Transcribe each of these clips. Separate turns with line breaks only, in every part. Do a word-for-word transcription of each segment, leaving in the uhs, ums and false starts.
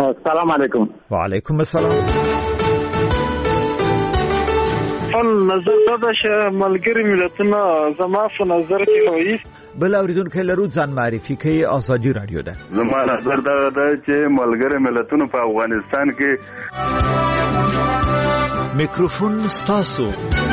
سلام علیکم.
وعلیکم السلام.
خپل نظر دا چې ملګری ملتونه زما په نظر کې وایي
بل اوریدونکو لرو ځان معرفي کوي. آزادي رادیو ده.
زما نظر دا ده چې ملګری ملتونه په افغانستان کې
میکروفون ستاسو.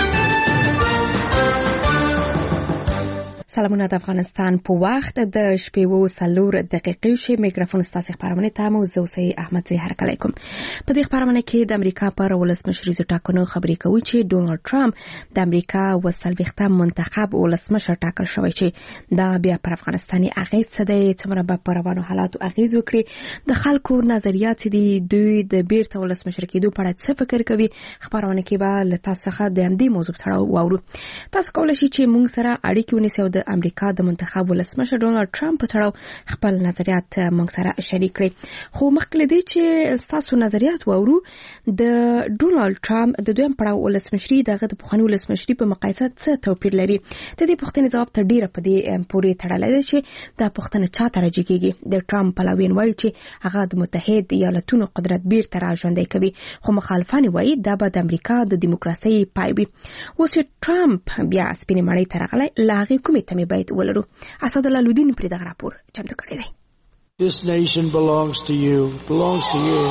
سلامونه د افغانستان په وخت د شپې و سلور دقیقې شي. میکروفون ستاسو خبرونه تاسو زه سي احمد زهر علیکم. په دې خبرونه کې د امریکا پر ولسمشریزو ټاکنو خبرې کوي چې ډونالد ټرمپ د امریکا وسلويختم منتخب ولسمشر ټاکل شوی چې دا بیا پر افغانستاني اغیز څه دی، څومره به پر روانو حالاتو اغیز وکړي، د خلکو نظریات دي، دوی د بیرته ولسمشر کېدو په اړه څه فکر کوي. خبرونه کې به له تاسو څخه د همدې موضوع سره واورو. تاسو کولای شئ چې موږ سره اړیکه ونیسئ د امریکا د منتخب ولسمشر ډونالد ټرمپ په اړه خپل نظریات موږ سره شریک کړئ. خو مخکې دې چې تاسو نظریات واورو، د ډونالد ټرمپ د دویم پړاو ولسمشري دغه د پخواني ولسمشري په مقایسه څه توپیر لري؟ د دې پوښتنې ځواب ته ډیره په دې پورې تړلې ده چې دا پوښتنه چا ته راځي کېږي. د ټرمپ پلویان وایي چې هغه د متحد ایالاتونو قدرت بیرته راژوندی کوي، خو مخالفان وایي دا به د امریکا د دیموکراسي پای وي. اوس ټرمپ بیا سپینې مړۍ ته راغلی، له هغې کومې تمې باید ولرو؟ اسد الله لودین پر دغه راپور چمتو کړی دی.
This nation belongs to you, belongs to you.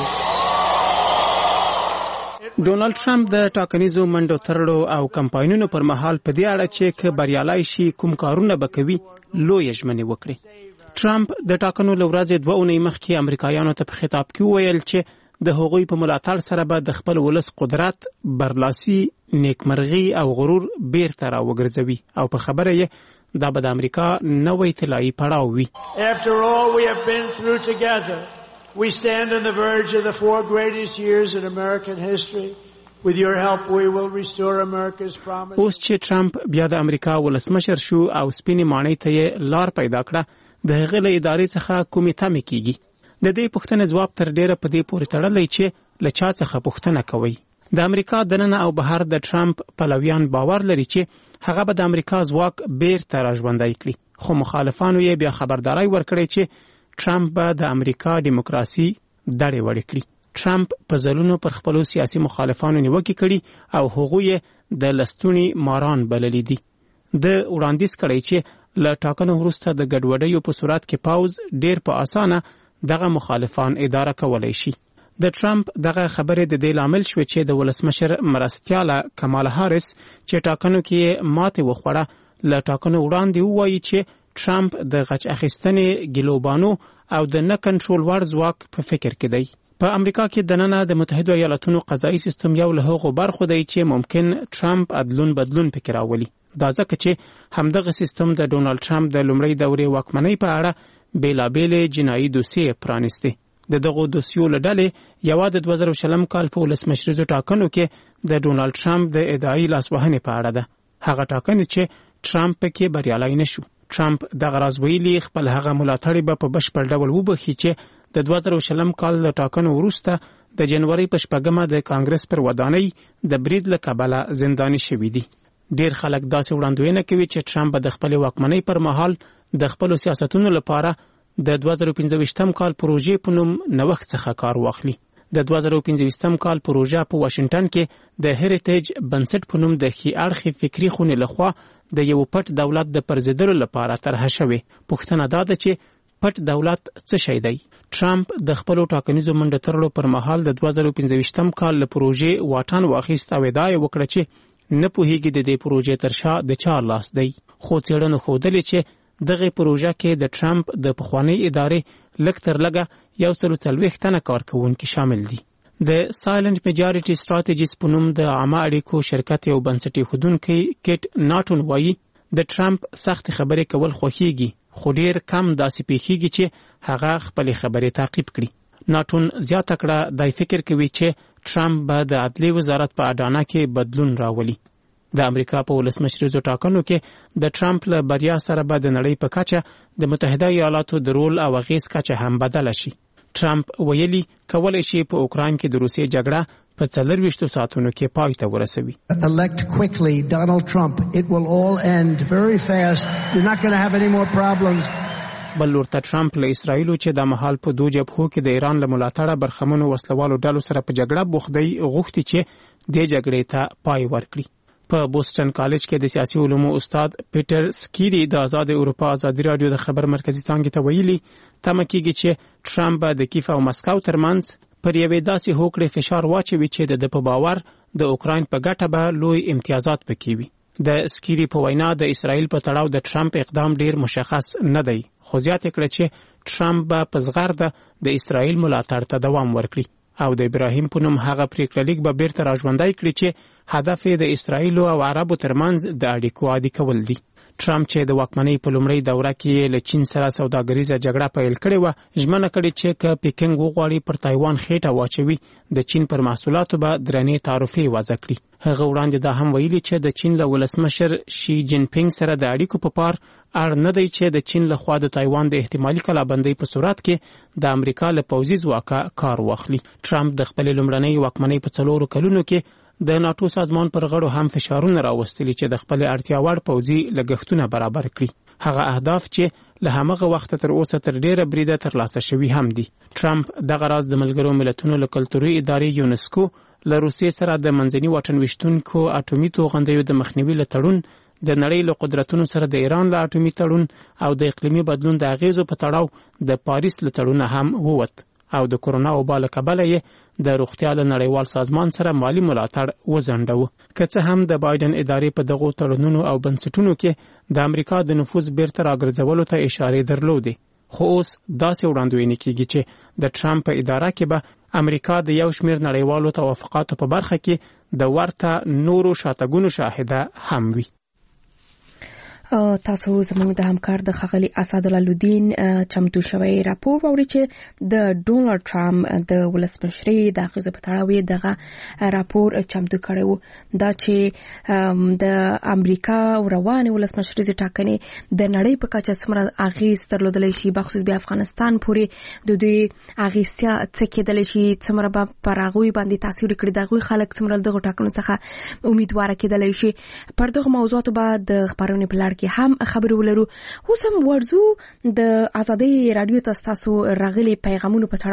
ډونالد ټرمپ د ټاکنیزو منډو ترړو او کمپاینونو پر مهال په دې اړه چې ک بریالای شي کوم کارونه به کوي لوی ژمنې وکړي. ټرمپ د ټاکنو لورځې دوه اونۍ مخکې امریکایانو ته په خطاب کې ویل چې د هغوی په ملاتړ سره به د خپل ولس قدرت، برلاسي، نیکمرغي او غرور بیرته راوګرځوي او په خبره یې دا به د امریکا نوې طلایي پړاو وي.
After all we have been through together, we stand on the verge of the four greatest years in American history. With your help we will restore America's promise.
اوس چې ټرمپ بیا د امریکا ولسمشر شو او سپینې ماڼۍ ته یې لار پیدا کړه، د هغې له ادارې څخه کومې تمې کیږي؟ د دې پوښتنې ځواب تر ډیره په دې پورې تړلی چې له چا څخه پوښتنه کوي. د امریکا دننه او بهر د ټرمپ پلویان باور لري چې هغه به د امریکا ځواک بیرته راژوندی کړي، خو مخالفانو یې بیا خبرداري ورکړې چې ټرمپ به د امریکا دیموکراسي دړې وړې کړي. ټرمپ په ځلونو پر خپلو سیاسي مخالفانو نیوکې کړي او هغوی د لستوني ماران بللي دي. د وړاندیز کړی چې له ټاکنو وروسته د ګډوډیو په صورت کې پاوز ډیر په اسانه دغه مخالفان اداره کولای شي. د ټرمپ دغه خبرې د دې لامل شوې چې د ولسمشر مرستیاله کمالا هاریس چې ټاکنو کې ماتې وخوړه، له ټاکنو وړاندې ووایي چې ټرمپ د غچ اخیستنې ګلوبانو او د نه کنټرول وړ ځواک په فکر کې دی. په امریکا کې دننه د متحده ایالاتونو قضایي سیستم یو له هغو برخو دی چې ممکن ټرمپ عدلون بدلون پکې راولي. دا ځکه چې همدغه سیستم د ډونالد ټرمپ د لومړۍ دورې واکمنۍ په اړه بېلابېلې جنایي دوسیې پرانیستې. د دغو دوسیو له ډلې یوه د دوه زره شلم کال په ولسمشریزو ټاکنو کې د ډونالد ټرمپ د ادعایي لاسوهنې په اړه ده، هغه ټاکنې چې ټرمپ پکې بریالی نشو. ټرمپ دغه راز ویلي خپل هغه ملاتړي به په بشپړ ډول وبخي چې د دوه زره شلم کال له ټاکنو وروسته د جنوري په شپږمه د کانګرس پر ودانۍ د برید له کبله زنداني شوي دي. ډیر خلک داسې وړاندوینه کوي چې ټرمپ د خپل واکمنۍ پر مهال د خپل سیاستونو لپاره د دوه زره پنځه ویشتم کال پروژې په نوم نوښت څخه کار واخلي. د دوه زره پنځه ویشتم کال پروژه په واشنگټن کې د هریټیج بنسټ په نوم د ښي اړخې فکري خونې لخوا د یو پټ دولت د پرځېدلو لپاره طرحه شوې. پوښتنه دا ده چې پټ دولت څه شی دی؟ ټرمپ د خپلو ټاکنیزو منډو ترړو پر مهال د دوه زره پنځه ویشتم کال له پروژې واټن واخیست او ادعا یې وکړه چې نه پوهیږي د دې پروژې تر شا د چا لاس دی. خو څېړنو ښودلې چې دغه پروژه کې د ټرمپ د پخوانۍ ادارې لږ تر لږه یو سل څلوېښت تنه کارکوونکي شامل دي. د سایلنټ میجارټي سټراټیجیز په نوم د عامه اړیکو شرکت یو بنسټي ښودونکی کیټ ناټون وایي د ټرمپ سخت خبرې کول خوښیږي، خو ډیر کم داسې پیښیږي چې هغه خپلې خبرې تعقیب کړي. ناټون زیاته کړه دای فکر کوي چې ټرمپ به د عدلیې وزارت په اډانه کې بدلون راولي. د امریکا په ولسمشریزو ټاکنو کې د ټرمپ له بریا سره به د نړۍ په کچه د متحده ایالاتو د رول او اغیز کچه هم بدله شي. ټرمپ ویلي کولی شي په اوکراین کې د روسیې جګړه په څلرویشتو ساعتونو کې پای ته ورسوي.
Elect quickly Donald Trump. It will all end very fast. You're not going to have any more problems.
بل ورته ټرمپ له اسرایل چې د مهال په دوه جبهو کې د ایران له ملاتړه برخمنو وسلوالو ډلو سره په جګړه بوخدي غوښتي چې د جګړې ته پای ورکړي. په بوسټن کالج کې د سیاسي علومو استاد پیټر سکیری د آزاد اروپا ازادي رادیو د خبر مرکزی څانګې ته ویلي تمه کېږي چې ټرمپ د کیف او مسکو ترمنځ پر یوې داسې هوکړې فشار واچوي چې د په باور د اوکراین په ګټه به لوی امتیازات پکې وي. د سکیری په وینا د اسرایل په تړاو د ټرمپ اقدام ډیر مشخص نه دی، خو زیاته کړه چې ټرمپ به په زغرده د اسرایل ملاتړ ته دوام ورکړي او د ابراهیم په نوم هغه پریکړه لیک به بیرته راژوندی کړي چې هدف یې د اسرایل او عربو ترمنځ د اړیکو عادي کول دي. ټرمپ چې د واکمنۍ په لومړۍ دوره کې له چین سره سوداګریزه جګړه پیل کړې و، ژمنه کړې چې که پیکنګ وغواړي پر تایوان خېټه واچوي د چین پر محصولاتو به درنې تعرفې وضع کړي. هغه وړاندې دا هم ویلي چې د چین له ولسمشر شي جین پینګ سره د اړیکو په پار اړ نه دی چې د چین له خوا د تایوان د احتمالي کلابندۍ په صورت کې د امریکا له پوځي ځواکه کار واخلي. ټرمپ د خپل لومړنۍ واکمنۍ په څلورو کلونو کې د ناتو سازمان پر غړو هم فشارونه راوستلي چې د خپل اړتیا وړ پوځي لګښتونه برابر کړي. هغه اهداف چې له همغه وخت تر اوسه تر ډیره بریده ترلاسه شوي هم دي. ټرمپ دغه راز د ملګرو ملتونو له کلتوري ادارې یونسکو له روسیې سره د منځني واټن ویشتونکو اټومي توغندیو د مخنیوي له تړون، د نړۍ له قدرتونو سره د ایران له اټومي تړون او د اقلیمي بدلون د اغیزو په تړاو د پاریس له تړونه هم ووت او د کورونا وبا له کبله یې د روغتیا له نړیوال سازمان سره مالی ملاتړ وځنډاوه. که څه هم د بایدن ادارې په دغو تړونونو او بنسټونو کې د امریکا د نفوذ بیرته راګرځولو ته اشارې درلودې، خو اوس داسې وړاندوینه کیږي چې د ټرمپ په اداره کې به امریکا د یو شمېر نړیوالو توافقاتو په برخه کې د ورته نورو شاتګونو شاهده هم وي.
تاسو زموږ د همکار د ښاغلي اسدالدین چمتو شوی راپور واورئ چې د ډونالډ ټرمپ د ولسمشرۍ د اغیزو په تړاو دغه راپور چمتو کړی و. دا چې د امریکا روانې ولسمشریزې ټاکنې د نړۍ په کچه څومره اغیز درلودلی شي، بخصوص بیا افغانستان پورې د دوی اغیزتیا څه کېدلی شي، څومره به پر هغوی باندې تاثیر کړي، د هغوی خلک څومره دغو ټاکنو څخه امیدواره کېدلی شي. پر دغو موضوعاتو به د خپرونې په لړ کې هم خبرې ولرو. اوس هم ورځو د ازادۍ رادیو ته ستاسو راغلي پیغامونو په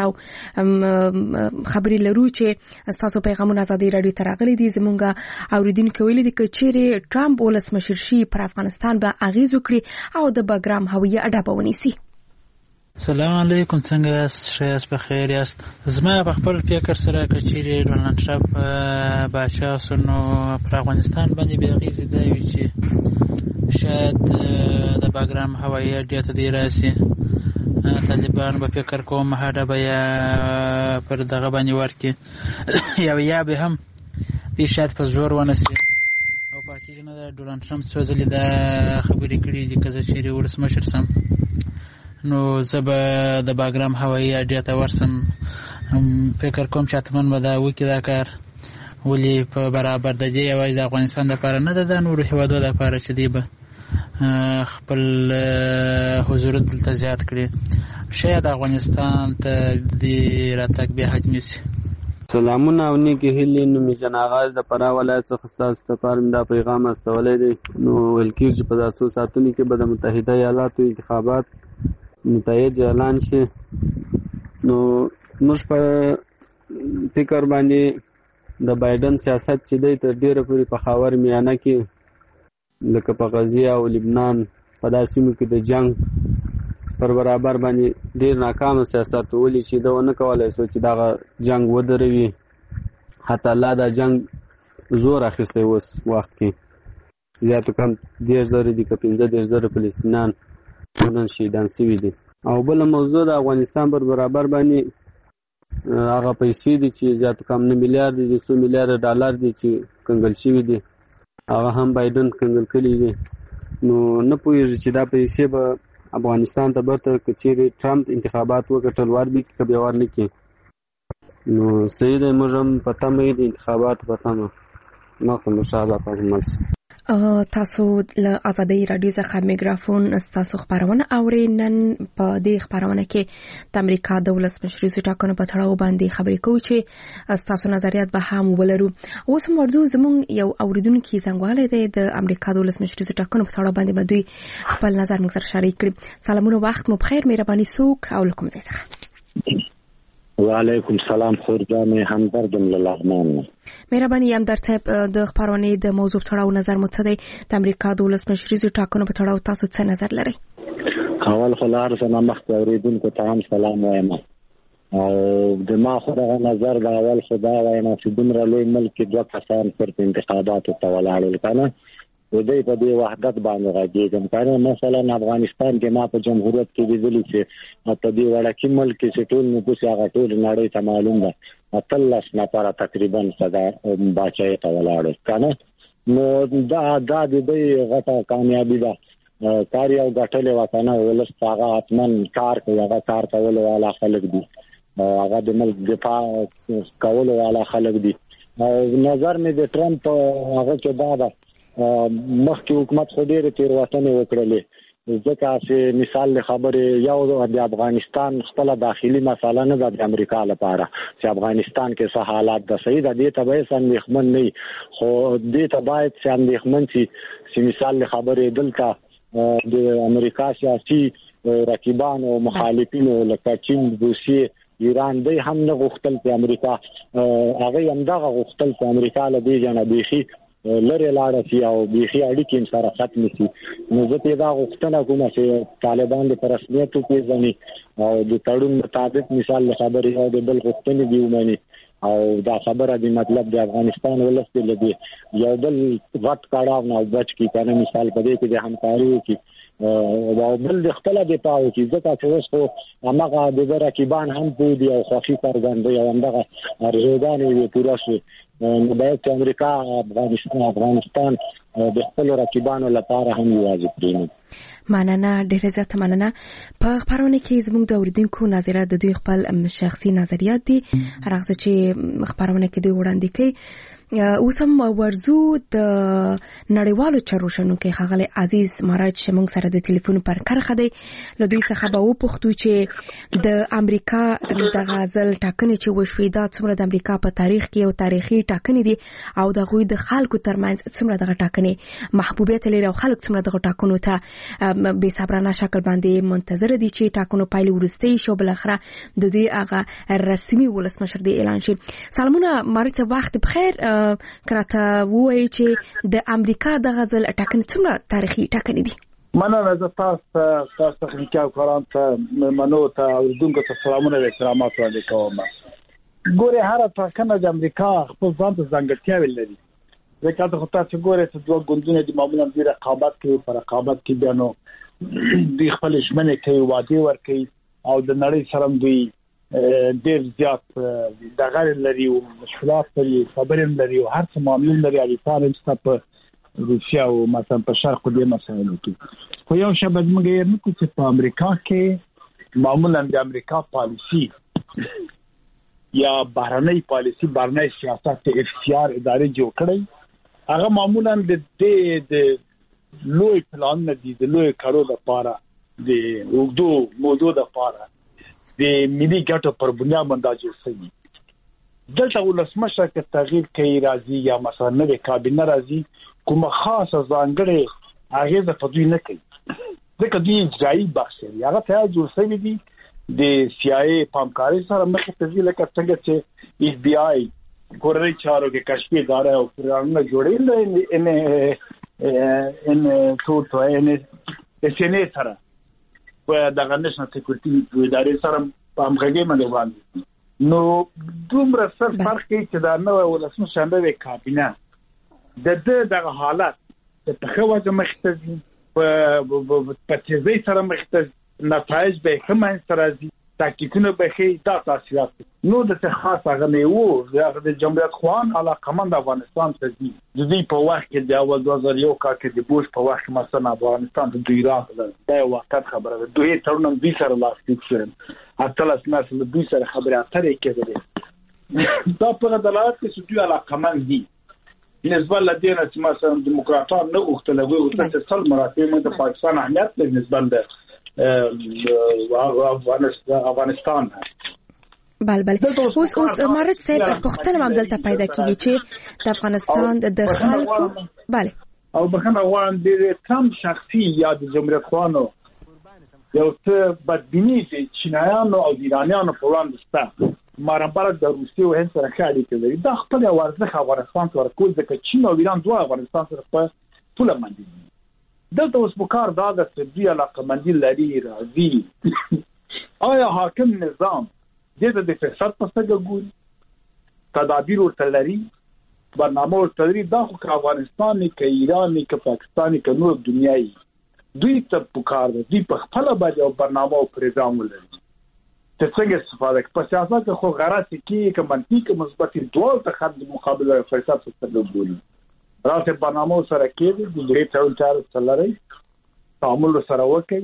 تړاو خبرې لرو چې ستاسو پیغامونه ازادۍ رادیو ته راغلي دي. زمونږ اوریدونکو ویلي دي چې چیرې ټرمپ ولسمشر شي پر افغانستان به اغیز وکړي او د بګرام هویه اډه به ونیسي.
سلام علیکم، څنګه یاست؟ ښه یاست؟ بخیر یاست؟ زما په خپل فکر سره که چیرې ډونالډ ټرمپ باچا سو نو پر افغانستان باندې بې اغیزې دا وي چې شاید د باګرام هوایي اډې ته دې راسي، طالبان به فکر کوم هډه به یا پر دغه باندې ورکړي یا یا به هم دې شاید په زور ونسي. او پاتې نه د ډونالډ ټرمپ څو ځلې دا خبرې کړي دي که زه چیرې ولسمشر سم نو زه به د باګرام هوایي اډې ته ورسم. فکر کوم چې حتما به دا وکړي دا کار، ولې په برابر د دې یوازې د افغانستان دپاره نه ده، د نورو هېوادو دپاره چې دی به خپل حضور دلته زیات کړي، شاید افغانستان ته د دې راتګ بیا حجمي سي.
سلامونه او نیکې هیلې. نو مې جان آغاز د فراه ولایت څخه ستاسو لپاره مې دا پیغام استولی دی. نو ویل کېږي چې په دا څو ساعتونو کې به د متحده ایالاتو انتخابات نتایج اعلان شي. نو موږ په فکر باندې د بایدن سیاست چې دی تر ډیره پورې په خاور میانه کې لکه په غزه او لبنان په داسې سیمو کې د جنگ پر برابر باندې ډیر ناکام سیاست ولې چې دا ونه کولای شو چې دا جنگ ودروي. حتی الله دا جنگ زور اخیستی اوس وخت کې زیاتو کم دېرش زره دي که پنځه دېرش زره فلسطینیان نن شهیدان شوي دي. او بله موضوع د افغانستان پر برابر باندې هغه پیسې دي چې زیاتو کم نه میلیارډ دي، څو میلیارډ ډالر دي چې کنګل شوي دي، هغه هم بایدن کنګل کړي دي. نو نه پوهېږي چې دا پیسې به افغانستان ته برته که چیرې ټرمپ انتخابات وګټل ور بي که بیا ور نه کړي. نو صحیح دی، موږ هم په تمه یو د انتخاباتو په تمه. مخکې مو ښه الله پاک مل شي.
تاسو له ازادي رادیو څخه میکروفون تاسو خبرونه اورئ. نن په دې خبرونه کې د امریکا د ولسمشریزو ټاکنو په تړاو باندې خبرې کوو چې تاسو نظریات به هم ولرو. اوس موضوع زموږ یو اوریدونکو څنګهواله دی د امریکا د ولسمشریزو ټاکنو په تړاو باندې بدوي خپل نظر موږ سره شریک کړي. سلامونه، وخت مو بخیر. مهرباني څوک او کوم ځای څخه؟
وعلیکم سلام، خورجانې همدردم له لغمان.
مهرباني همدرد صاحب، د خبرونې د موضوع په تړاو نظر مو څه دی؟ د امریکا د ولسمشریزو ټاکنو په تړاو تاسو څه نظر لرئ؟
اول خو له هر څه نه مخکې اورېدونکو ته هم سلام وایم او د ما خو دغه نظر د اول خو دا وایم چې دومره لوی ملک کې دوه کسان صرف انتخاباتو ته ولاړل که نه، د دوی په دې وحدت باندې غږېږم. که مثلا افغانستان کې ما په جمهوریت کې لیدلي چې په دې وړکي ملک کې چې ټول نفوس هغه ټول نړۍ ته معلوم ده اتلس نفره تقریبا صدا باچایي ته ولاړل که نه، نو دا دا د دوی غټه کامیابي ده. کار یو ګټلې وه که نه، ولس هغه حتما کار کوي، هغه کار کولو والا خلک دي، هغه د ملک دفاع کولو والا خلک دي. نظر مې د ټرمپ هغه کې دا ده، مخکې حکومت خو ډېرې تېروتنې وکړلې، ځکه چې مثال د خبرې یو د افغانستان خپله داخلي مسله نه ده د امریکا لپاره چې افغانستان کې څه حالات ده. صحیح ده، دې ته به هېڅ اندېښمن نه وي، خو دې ته باید چې اندېښمن شي چې مثال د خبرې دلته د امریکا سیاسي رقیبان او مخالفینو لکه چین، روسیې، ایران، دوی هم نه غوښتل چې امریکا هغوی همدغه غوښتل چې امریکا له دې جنه بیخي لرې لاړه شي او بیخي اړیکې سره ختمې شي. نو زه پرې دا غوښتنه کوم چې طالبان د په رسمیت وپېژني او د تړون مطابق مثال د خبرې او د بل غوښتنې دې ومني او دا خبره د مطلب د افغانستان ولس دې له دې یو بل غټ کړاو نه بچ کړي که نه، مثال په دې کې د همکاري وکړي او بل د خپله دفاع وکړي، ځکه چې اوس خو همغه د ده رقیبان هم پوه دي او خوښي څرګندوي او همدغه ارزوګانې یې پوره شوې. نو باید چې امریکا افغانستان افغانستان د خپلو رقیبانو لپاره هم یوازې پرېنږدي.
مننه، ډېره زیاته مننه. په خبرونه کې زموږ د اوریدونکو نظریات د دوی خپل شخصي نظریات دي، هر هغه چې خبرونه کې دوی وړاندې کوي. اوس هم ورزو د نړیوالو چارو شنونکی ښاغلی عزیز مراج چې موږ سره د ټلیفون پر کرښه دی، له دوی څخه به وپوښتو چې د امریکا دغه ځل ټاکنې چې وشوې دا څومره د امریکا په تاریخ کې یو تاریخي ټاکنې دي او د هغوی د خلکو ترمنځ څومره دغه ټاکنې محبوبیت لري او خلک څومره دغه ټاکنو ته بې صبرانه شکل باندې منتظر دي چې ټاکنو پایلې وروستۍ شي او بالاخره د دوی هغه رسمي ولسمشر دی اعلان شي. سلامونه مارچ، وخت بخیر. کراته وایي چې د امریکا دغه ځل ټاکنې څومره تاریخي ټاکنې دي؟
مننه، زه تاسو تاسو تخنیکي کاران ته منو ته اوریدونکو ته سلامونه او احترامات وړاندې کوم. ګوره هر ټاکنه د امریکا خپل ځان ته ځانګړتیاوې لري، ځکه چې تاسو ګوره چې دوه ګوندونه د معمولا د رقابت کې پر رقابت کې بیا نو د خپل ژمنې کوي، وعده ورکوي او د نړۍ سره دوی ډېر زیات دغه لري او مشکلات لري، خبرې لري او هر څه معاملې لري. اړیکې هم په روسیا او مثلا په شرق دې مسایلو کې. خو یو شی باید موږ یې نکړو چې په امریکا کې معمولا د امریکا پالیسي یا بهرنۍ پالیسي، بهرنۍ سیاست اف سی آر ادارې جوړ کړی، هغه معمولا د دې د لوی پلان نه دي، د لوی کارو لپاره، د اوږدو مودو لپاره د ملي ګټو پر بنیاد باندې جوړ شوی. دلته ولسمشر که تغییر کوي راځي یا مثلا نوې کابینه راځي، کومه خاصه ځانګړې اغېزه په دوی نه کوي، ځکه دوی اجرایي بخش لري، هغه ته جوړ شوی دي د سی آی ای په همکارۍ سره مخې ته ځي، لکه څنګه چې ایف بی آی کورنۍ چارو کې کشفي اداره او پروګرامونه جوړېږي ان ان څو ته ان اس ان ای سره په دغه نېشنل سکیورټي ادارې سره په همغږۍ باندې وړاندې. نو دومره سر فرق کوي چې دا نوې ولسمشر نوې کابینه د دې دغه حالت د ښه وجه مخې ته ځي، په تیزۍ سره مخې ته ځي، نتایج به ښه منځته راځي، تحقیقونه به ښه دا تاثیرات. نو د څه خاص هغه نه وو، هغه د جمهوریت خوان علاقمند افغانستان ته ځي. د دوی په وخت کې د اول دوه زره یو کال کې د بوش په وخت کې مثلا افغانستان د دوی راغله، دا یو وخت خبره ده. دوی تړون دوی سره لاسلیک شول، اتلس مثلا دوی سره خبرې اترې کېدلې. دا په دلالت کوي چې دوی علاقمند دي نسبت لدې نه چې مثلا دیموکراتان نه غوښتل هغوی غوښتل چې سل مراتب د پاکستان اهمیت لري نسبت د افغانستان.
بله بله اوس اوس مارج صاحب پوښتنه هم دلته پیدا کیږي چې د افغانستان د خلکو بله
او بخښنه غواړم د ټرمپ شخصي یا د جمهوریت خوانو یو څه بدبیني د چینایانو او د ایرانیانو په وړاندې شته. مارمبرک د روسیې او هند سره ښه اړیکې لري. دا خپل یو ارزښت افغانستان ته ورکول ځکه چین او ایران دواړه افغانستان سره په پوله باندې دي. دلته اوس پکار دا ده چې دوی علاقه‌مندي لري راځي آیا حاکم نظام دې ته د فساد په سترګه ګوري، تدابیر ورته لري، برنامه ورته لري؟ دا خو که افغانستان نه که ایران نه که پاکستان نه که نور دنیایي دوی ته پکار ده دوی په خپله باندې یو برنامه او پروګرام ولري چې څنګه استفاده کوي. په سیاست کې خو غرض کې که منفي که مثبت دواړو ته خط مقابله فساد په سترګه ګوري. راته برنامه سره کېږي د دې ټول چارو سره لري تعامل سره وکړي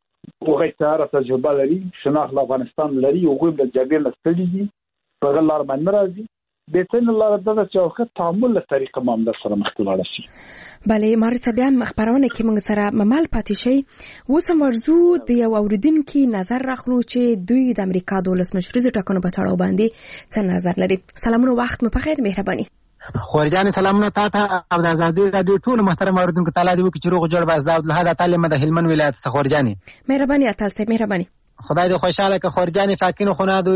هغه تر تجربه لري شناخت افغانستان لري او غوښتل د جګړې لستړي دي په غلار باندې راځي د تن لاره د چوکه تعامل له طریقه معاملې سره مخکې شي.
بله مارچ بیا خبرونه کې موږ سره ممال پاتې شي. اوس مرزو د یو اوریدونکو نظر راخلو چې دوی د امریکا د ولسمشریزو ټاکنو په تړاو باندې څه نظر لري. سلامونه وخت مو په خیر مهرباني.
خورجان سلامونه تاسو او د آزادي رادیو ټول محترم اوریدونکو تعالی دې وکړي چې روغ جوړ باز داود له تعلیم د هلمند ولایت څخه خورجاني
مهرباني اتل سي مهرباني.
خدای دې خوشاله که خورجاني ټاکنو خو نه د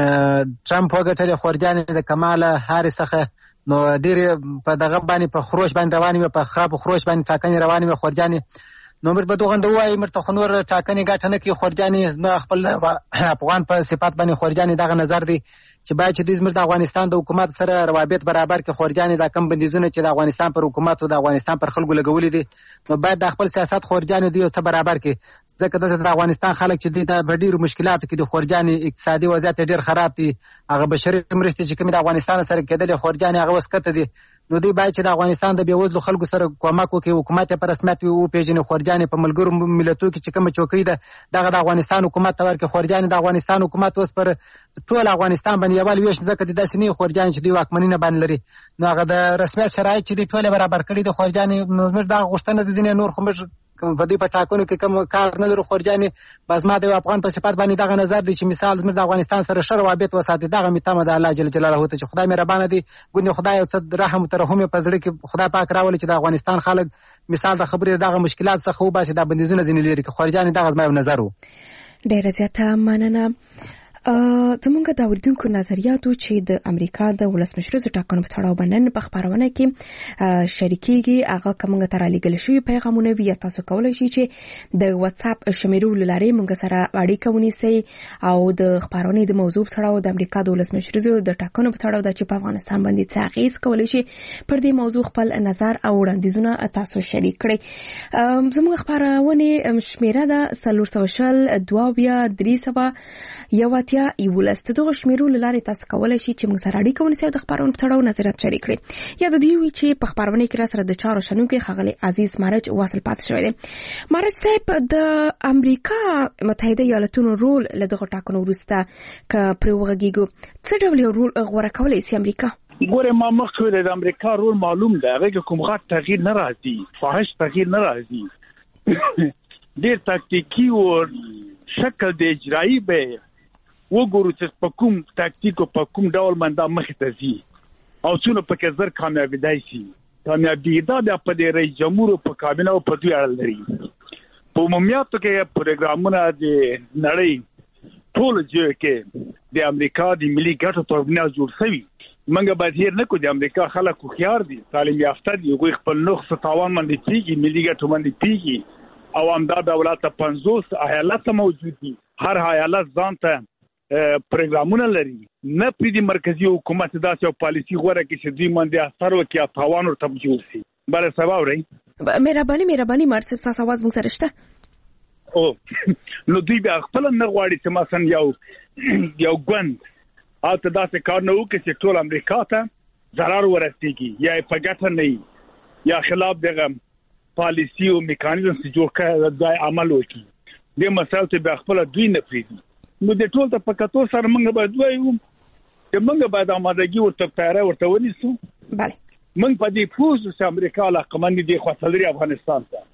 ټرمپ وګټل خورجاني د کمال هاریس څخه نو ډېر په دغه باندې په خروش باندې رواني په خراب خروش باندې ټاکنې رواني خورجاني نو مر په دوغند وای مرته خنور ټاکنې ګټه نه کی خورجاني خپل افغان په صفات باندې خورجاني دغه نظر دی چې باید چې د زموږ د افغانستان د حکومت سره روابط برابر کې خورجاني دا کم بندیزونه چې د افغانستان پر حکومت او د افغانستان پر خلکو لګولې دي نو باید د خپل سیاست خورجاني دی څه برابر کې ځکه د افغانستان خلک چې د ډېر مشکلاتو کې د خورجاني اقتصادي وضعیت ډېر خراب دي هغه بشري مرستې چې کوم د افغانستان سره کېدل خورجاني هغه وسکته دي نو دی باید چې د افغانستان د بیوزلو خلکو سره کومک وکړي حکومت په رسمیت او پیژنې خورجاني په ملګرو ملتونو کې چې کوم چوکۍ ده دغه د افغانستان حکومت ته ورکړي خورجاني د افغانستان حکومت اوس پر ټول افغانستان باندې یوال ویش ځکه د داسې نه خورجاني چې دوی واکمنۍ نه باندې لري نو هغه د رسمیت شرایط چې دوی ټول برابر کړي د خورجاني موږ دا غوښتنه د ځینې نور خو موږ په دې په ټاکنو کې کوم کار نه لرو خورجاني بس ما د افغان په صفات باندې دغه نظر دی چې مثال موږ د افغانستان سره ښه روابط وساتي دغه میتمه د الله جل جلاله ته چې خدای مهربانه دی ګونې خدای او صد رحم ترحم په زړه کې خدای پاک راولي چې د افغانستان خلک مثال د خبرې دغه مشکلات څخه وباسي د بندیزونه ځینې لري خورجاني دغه زما نظر وو.
ډېر زیاته مننه. زمونږ د اوریدونکو نظریاتو چې د امریکا د ولسمشریزو ټاکنو په تړاو باندې په خبرونه کې شریکيږي هغه کومه تر لګل شوی پیغامونه وی تاسو کولای شئ چې د واتس اپ شمیرو لارې موږ سره اړیکه ونیسئ او د خبرونه د موضوع په تړاو د امریکا د ولسمشریزو د ټاکنو په تړاو د چې په افغانستان باندې څه اغیز کولای شي پر دې موضوع خپل نظر او وړاندیزونه تاسو شریک کړئ. زموږ خبرونه شمیره ده څلور سوه شل دوه بیا درې سوه یو یا یولست دغه شمیرو لارې تاسو کولای شئ چې موږ سره اړیکه ونیسئ او د خبرونو په تړاو نظریات شریک کړئ. یا د دې وی چې په خبرونه کې را سره د چارو شنونکو خغلی عزیز مارج واصل پاتې شوی دی. مارج صاحب د امریکا متحده ایالاتونو رول له دغه ټاکنو وروسته ک پروغږیګو څه ډول رول غوړه کولای شي امریکا؟
ګوره ما مخکې د امریکا رول معلوم دی هغه کوم غټ تغییر نه راځي فاحش تغییر نه راځي ډېر تاکتیکي او شکل د اجرایی به وګورو چې په کوم تاکتیک او په کوم ډول مندا مخې ته ځي او څونه پکې زر کامیابی دی شي کامیابی دا د په دې رئیس جمهور په کابینه او په دوی اړه لري په عمومیاتو کې پروګرامونه د نړۍ ټول ځای کې د امریکا د ملي ګټو په بنیاد جوړ شوی منګه باید هیر نه کو د امریکا خلک خو خيار دي تعلیم یافته دي غوښ خپل نقص تاوان باندې پیږي ملي ګټو باندې پیږي او امدا دولت پنځوس ایالت موجود دي هر ایالت ځان ته پروګرامونه لري نه پریدي مرکزی حکومت داسې او پالیسی غوړه کې چې دوی باندې اثر وکړي تاوان ورته جوړ شي بل سبا وري
مهرباني مهرباني مرسب تاسو आवाज موږ سره شته
او نو دوی بیا خپل نه غواړي چې مثلا یو یو ګوند او ته داسې کار نه وکړي چې ټول امریکا ته ضرر ورسیږي یا په ګټه نه یا خلاف دغه پالیسی او میکانیزم چې جوړ کړي د عمل وکړي د مسایل ته بیا خپل دوی نه پریدي نو د ټول ته په کتو سره موږ باید وایو چې موږ باید آمادګي ورته تیاری ورته ونیسو
بله
موږ په دې پوز چې امریکا لا قمندي دی خو تلري افغانستان ته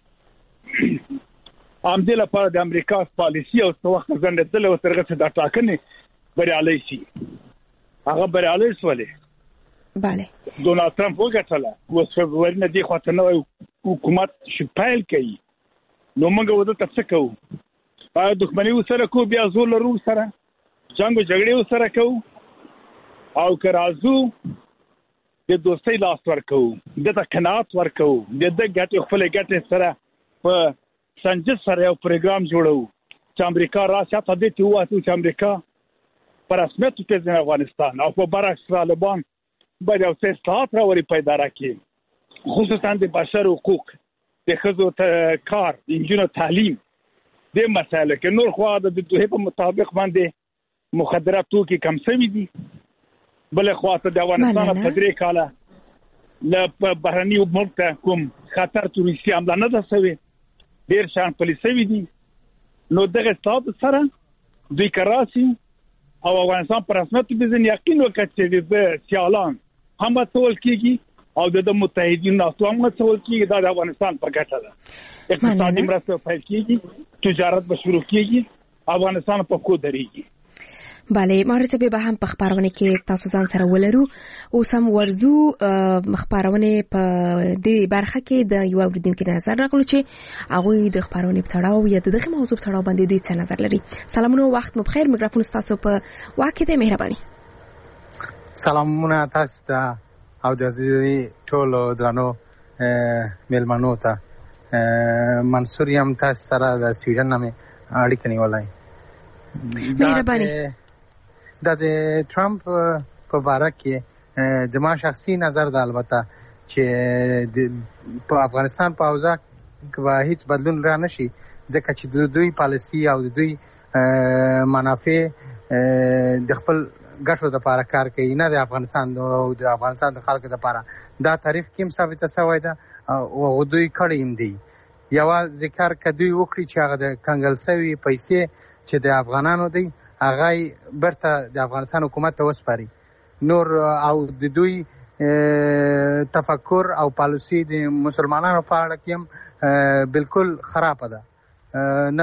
ام دې لپاره د امریکا پالیسی او څو وخت ځنډ تل او ترغه څه د ټاکنې بریالي شي هغه بریالي شولې
bale
ډونالد ټرمپ وګټله اوس فبروري نه دی خو ته نو حکومت شپایل کوي نو موږ ودا تاسو کوو په دښمنۍ سره کو بیا زول لرو سره جنگ جګړې سره کو او کرازو د دوستۍ لاس ورکو د قناعت ورکو د د ګټې خپل ګټې سره په سنجش سره یو پروګرام جوړو چې امریکا راشي ته د تی واسو چې امریکا پر اسمت ته ځنه افغانستان او په برعکس طالبان باید یو څه اصلاحات راوړي پیدا راکړي خصوصا د بشر حقوق د ښځو کار د انجونو تعلیم د مسایلو کې نور خو د دوه په مطابق باندې مخدرات توکي کم شوي دي بل خو ته د افغانستان په درې کاله له بهرني ملک ته کوم خطر تروریستي حمله نه ده شوې ډېر شان پولیسوي دي نو دغه ستاب سره دوی کراسي او افغانستان پر رسمیت بزن یقین وکړي چې د سیالان هم څول کیږي او د متحدینو ناتو هم څول کیږي د افغانستان په ګټه ده اقتصادي مرسته پیل کیږي تجارت به شروع کیږي افغانستان په کو درېږي
bale مارته به هم په خبرونه کې تاسو ځان سره ولرو او سم ورزو خبرونه په دې برخه کې د یو اوریدونکو نظر راغلو چې هغه د خبرونه په تړاو یا دغه موضوع په تړاو باندې دوی څه نظر لري سلامونه وخت مو بخیر میکروفون تاسو په واکه د مهرباني
سلامونه تاسو ته او د ټولو درنو ملمنو ته منصور یم تاسو سره د سویډن نامه اړیکه نیولای
مهرباني
د ټرمپ په باره کې د ما شخصي نظر د البته چې په افغانستان په اوضاع کې هیڅ بدلون را نشي ځکه چې د دوی پالیسی او د دوی منافع د خپل ګټو لپاره کار کوي نه د افغانستان او د افغانستان د خلکو لپاره دا تاریخ کې ثابته شوی ده او دوی کړی دي یو ذکر کدوی وکړي چې هغه د کنګل سوي پیسې چې د افغانانو دی هغه برته د افغانستان حکومت ته وسپاري نور او د دوی تفکر او پالیسی د مسلمانانو په اړه کې بالکل خراب ده نه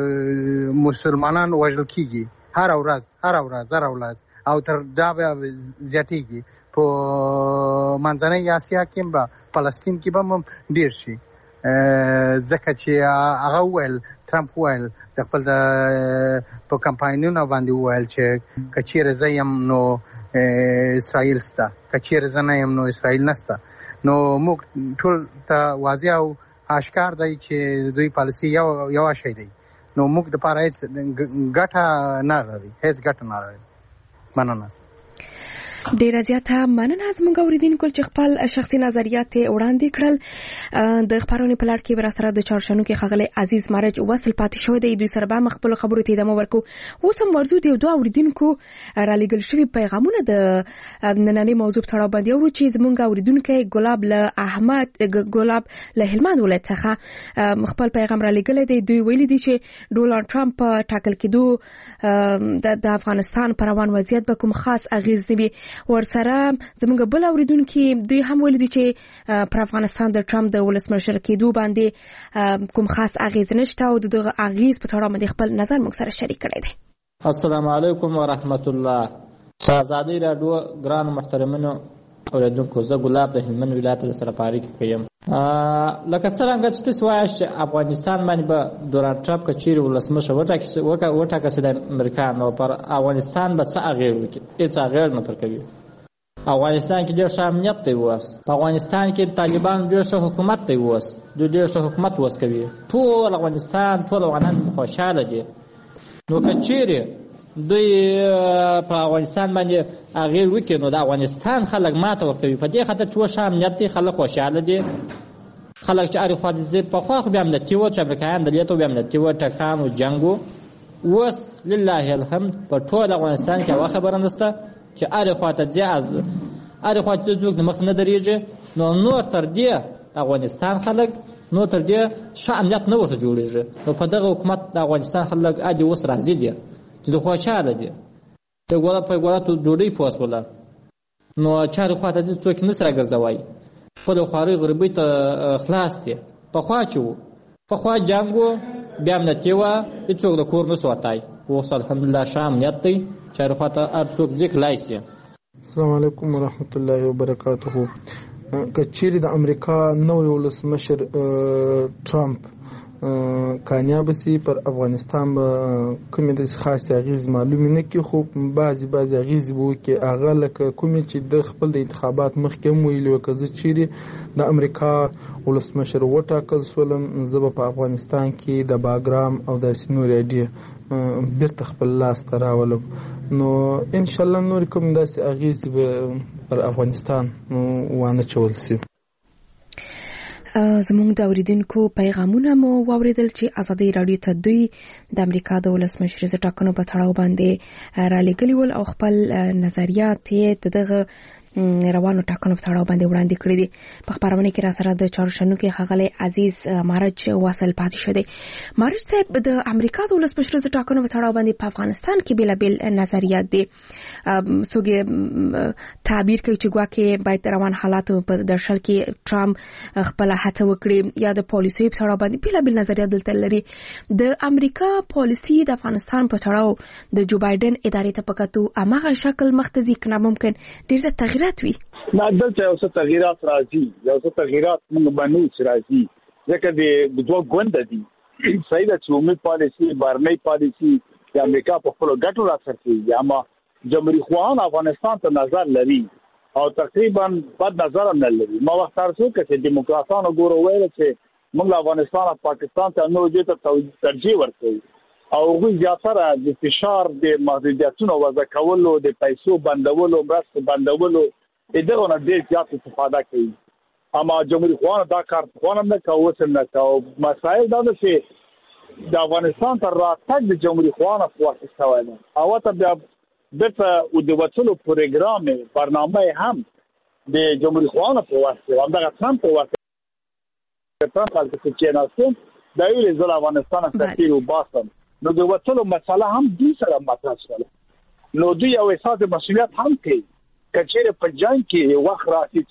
مسلمانان وژل کیږي هر ورځ هر ورځ هر ورځ او تر دا به زیاتېږي په منځنۍ اسیا کې به فلسطین کې به ډیر شي ځکه چې هغه ویل ټرمپ ویل د خپل په کمپاینونو باندې ویل چې کچیر زیم نو اسرائیل ستا کچیر زنایم نو اسرائیل نستا نو موږ ټول ته واضح او آشکار دی چې دوی پالیسی یو یو شی دی نو موږ د پاره هیڅ ګټه نه لري هیڅ ګټه نه لري مننه
ډیر زیاته مننه زموږ اوریدونکو چې خپل شخصي نظریات وړاندې کړل د خبرونې په لړ کې بر سره د چارشنو کې خغلی عزیز مرج وصل پاتې شو دی دوی سره به مخبل خبرو ته ادامه ورکو اوس هم ورزو دی دوه اوریدونکو را لګل شوی پیغامونه د نننې موضوع په اړه باندې ورو چې زموږ اوریدونکو ګلاب له احمد ګلاب له هلمند ولایت څخه خپل پیغام را لګل دی دوی ویلي دي چې ډونالد ټرمپ ټاکل کېدو د افغانستان پر روان وضعیت به کوم خاص اغیز نه ورسره زموږ بل اوریدونکو دوی هم ویل دي چې پر افغانستان د ټرمپ د ولسمشر کېدو باندې کوم خاص اغیز نشته او دغه اغیز په اړه باندې خپل نظر موږ سره شریک کړی دی
السلام علیکم ورحمت الله آزادی رادیو ګران محترمینو اوریدونکو زه ګلاب د هلمند ولایت سره پاریک کوم لکه څنګه چې تاسو وایئ چې افغانستان باندې به ډونالد ټرمپ کچیر ولسمشر وټاکي وټاکي د امریکا نو پر افغانستان به څه اغیز وکړي هیڅ اغیز نه پرکوي افغانستان کې ډېر ښه امنیت دی اوس په افغانستان کې طالبان ډېر ښه حکومت دی اوس دوی ډېر ښه حکومت اوس کوي ټول افغانستان ټول افغانان خوشحاله دي نو که چیرې دوی په افغانستان باندې اغیز وکړي نو د افغانستان خلک ماته ورکوي په دې خاطر چې اوس ښه امنیت دی خلک خوشحاله دي خلک چې هرې خوا دي پخوا خو بیا امنیتي وو چې امریکایان دلته بیا امنیتي وو ټکان و جنګ و اوس لله الحمد په ټول افغانستان کې هغه خبره نشته چې هرې خوا ته ځي از هرې خوا چې څوک د مخ نه درېږي نو نور تر دې افغانستان خلک نو تر دې ښه امنیت نه ورته جوړېږي نو په دغه حکومت د افغانستان خلک ادي اوس راضي دي چې د خوشحاله دي ته ګوره په ګوره ته ډوډۍ پوسوله نو چارې خوا ته ځي څوک نه سره ګرځوي خپل خواري غربي ته خلاص دي. پخوا چې وو پخوا جنګ وو بیا امنیتي وه هېڅوک د کور نه سو وتی. اوس الحمدلله ښه امنیت دی چارې خواته هر څوک ځي کلی سي.
السلام علیکم ورحمت الله وبرکاته. که چیرې د امریکا نوی ولسمشر ټرمپ کامیاب سي پر افغانستان به کومې داسې خاصې اغېزې معلومې نه کړي، خو بعضې بعضې اغېزې به وکړي. هغه لکه کومې چې د خپل د انتخابات مخکې هم ویلي وه که زه چیرې د امریکا ولسمشر وټاکل شولم زه به په افغانستان کې د باګرام او داسې نورې اډې بیرته خپل لاس ته راولم. نو انشاءالله نورې کومې داسې اغېزې به پر افغانستان وانه چول سي.
زموږ د اوریدونکو پیغامونه مو واوریدل چې ازادي راډیو ته دوی د امریکا د ولسمشریزو ټاکنو په تړاو باندې رالیږلي ول او خپل نظریات یې د دغه روانو ټاکنو په تړاو باندې وړاندې کړي دي. په خپرونه کې را سره د چهارشنبې ښاغلی عزیز مارج واصل پاتې شو دی. مارج صاحب د امریکا د ولسمشریزو ټاکنو په تړاو باندې په افغانستان کې بېلابېل نظریات دي. څوک تعبیر کوي چې ګواکې باید روان حالاتو په درشل کې ټرمپ خپله هڅه وکړي یا د پالیسیو په تړاو باندې بېلابېل نظریات دلته لري. د امریکا پالیسي د افغانستان په تړاو د جو بایډن ادارې ته په کتو هماغه شکل مخته ځي که نه ممکن ډېر زیات تغییرات وي؟
نه، دلته یو څه تغییرات راځي، یو څه تغییرات موږ باندې چې راځي ځکه د دوه ګونده دي. صحیح ده چې عمومي پالیسي بهرنۍ پالیسي د امریکا په خپلو ګټو راڅرخېږي، اما جمهوري خواهان افغانستان ته نظر لري او تقریبا بد نظر هم نه لري. ما وخت هر څوک چې دیموکراتانو ګورو ویل چې موږ له افغانستان او پاکستان ته نور دې ته ترجیح ورکوو او هغوی زیاتره د فشار د محدودیتونو وضع کولو، د پیسو بندولو، مرستو بندولو دغه نه ډېر زیات استفاده کوي. اما جمهوري خواهانو دا کار پخوا هم نه کوه، اوس هم نه کوه. مسایل دا ده چې د افغانستان ته راتګ د جمهوري خواهانو په واسطه شوی دی او ته بیا بیرته د وتلو پروګرام برنامه هم د جمهوري خواهانو په واسطه همدغه ټرمپ په واسطه ټرمپ هلته چې کېناسته دا ویلې زه له افغانستانه تغییر وباسم، نو د وتلو مسله هم دوی سره مطرح شوله. نو دوی یو احساس د مسؤلیت هم کوي که چیرې په جنګ کې یو وخت راسي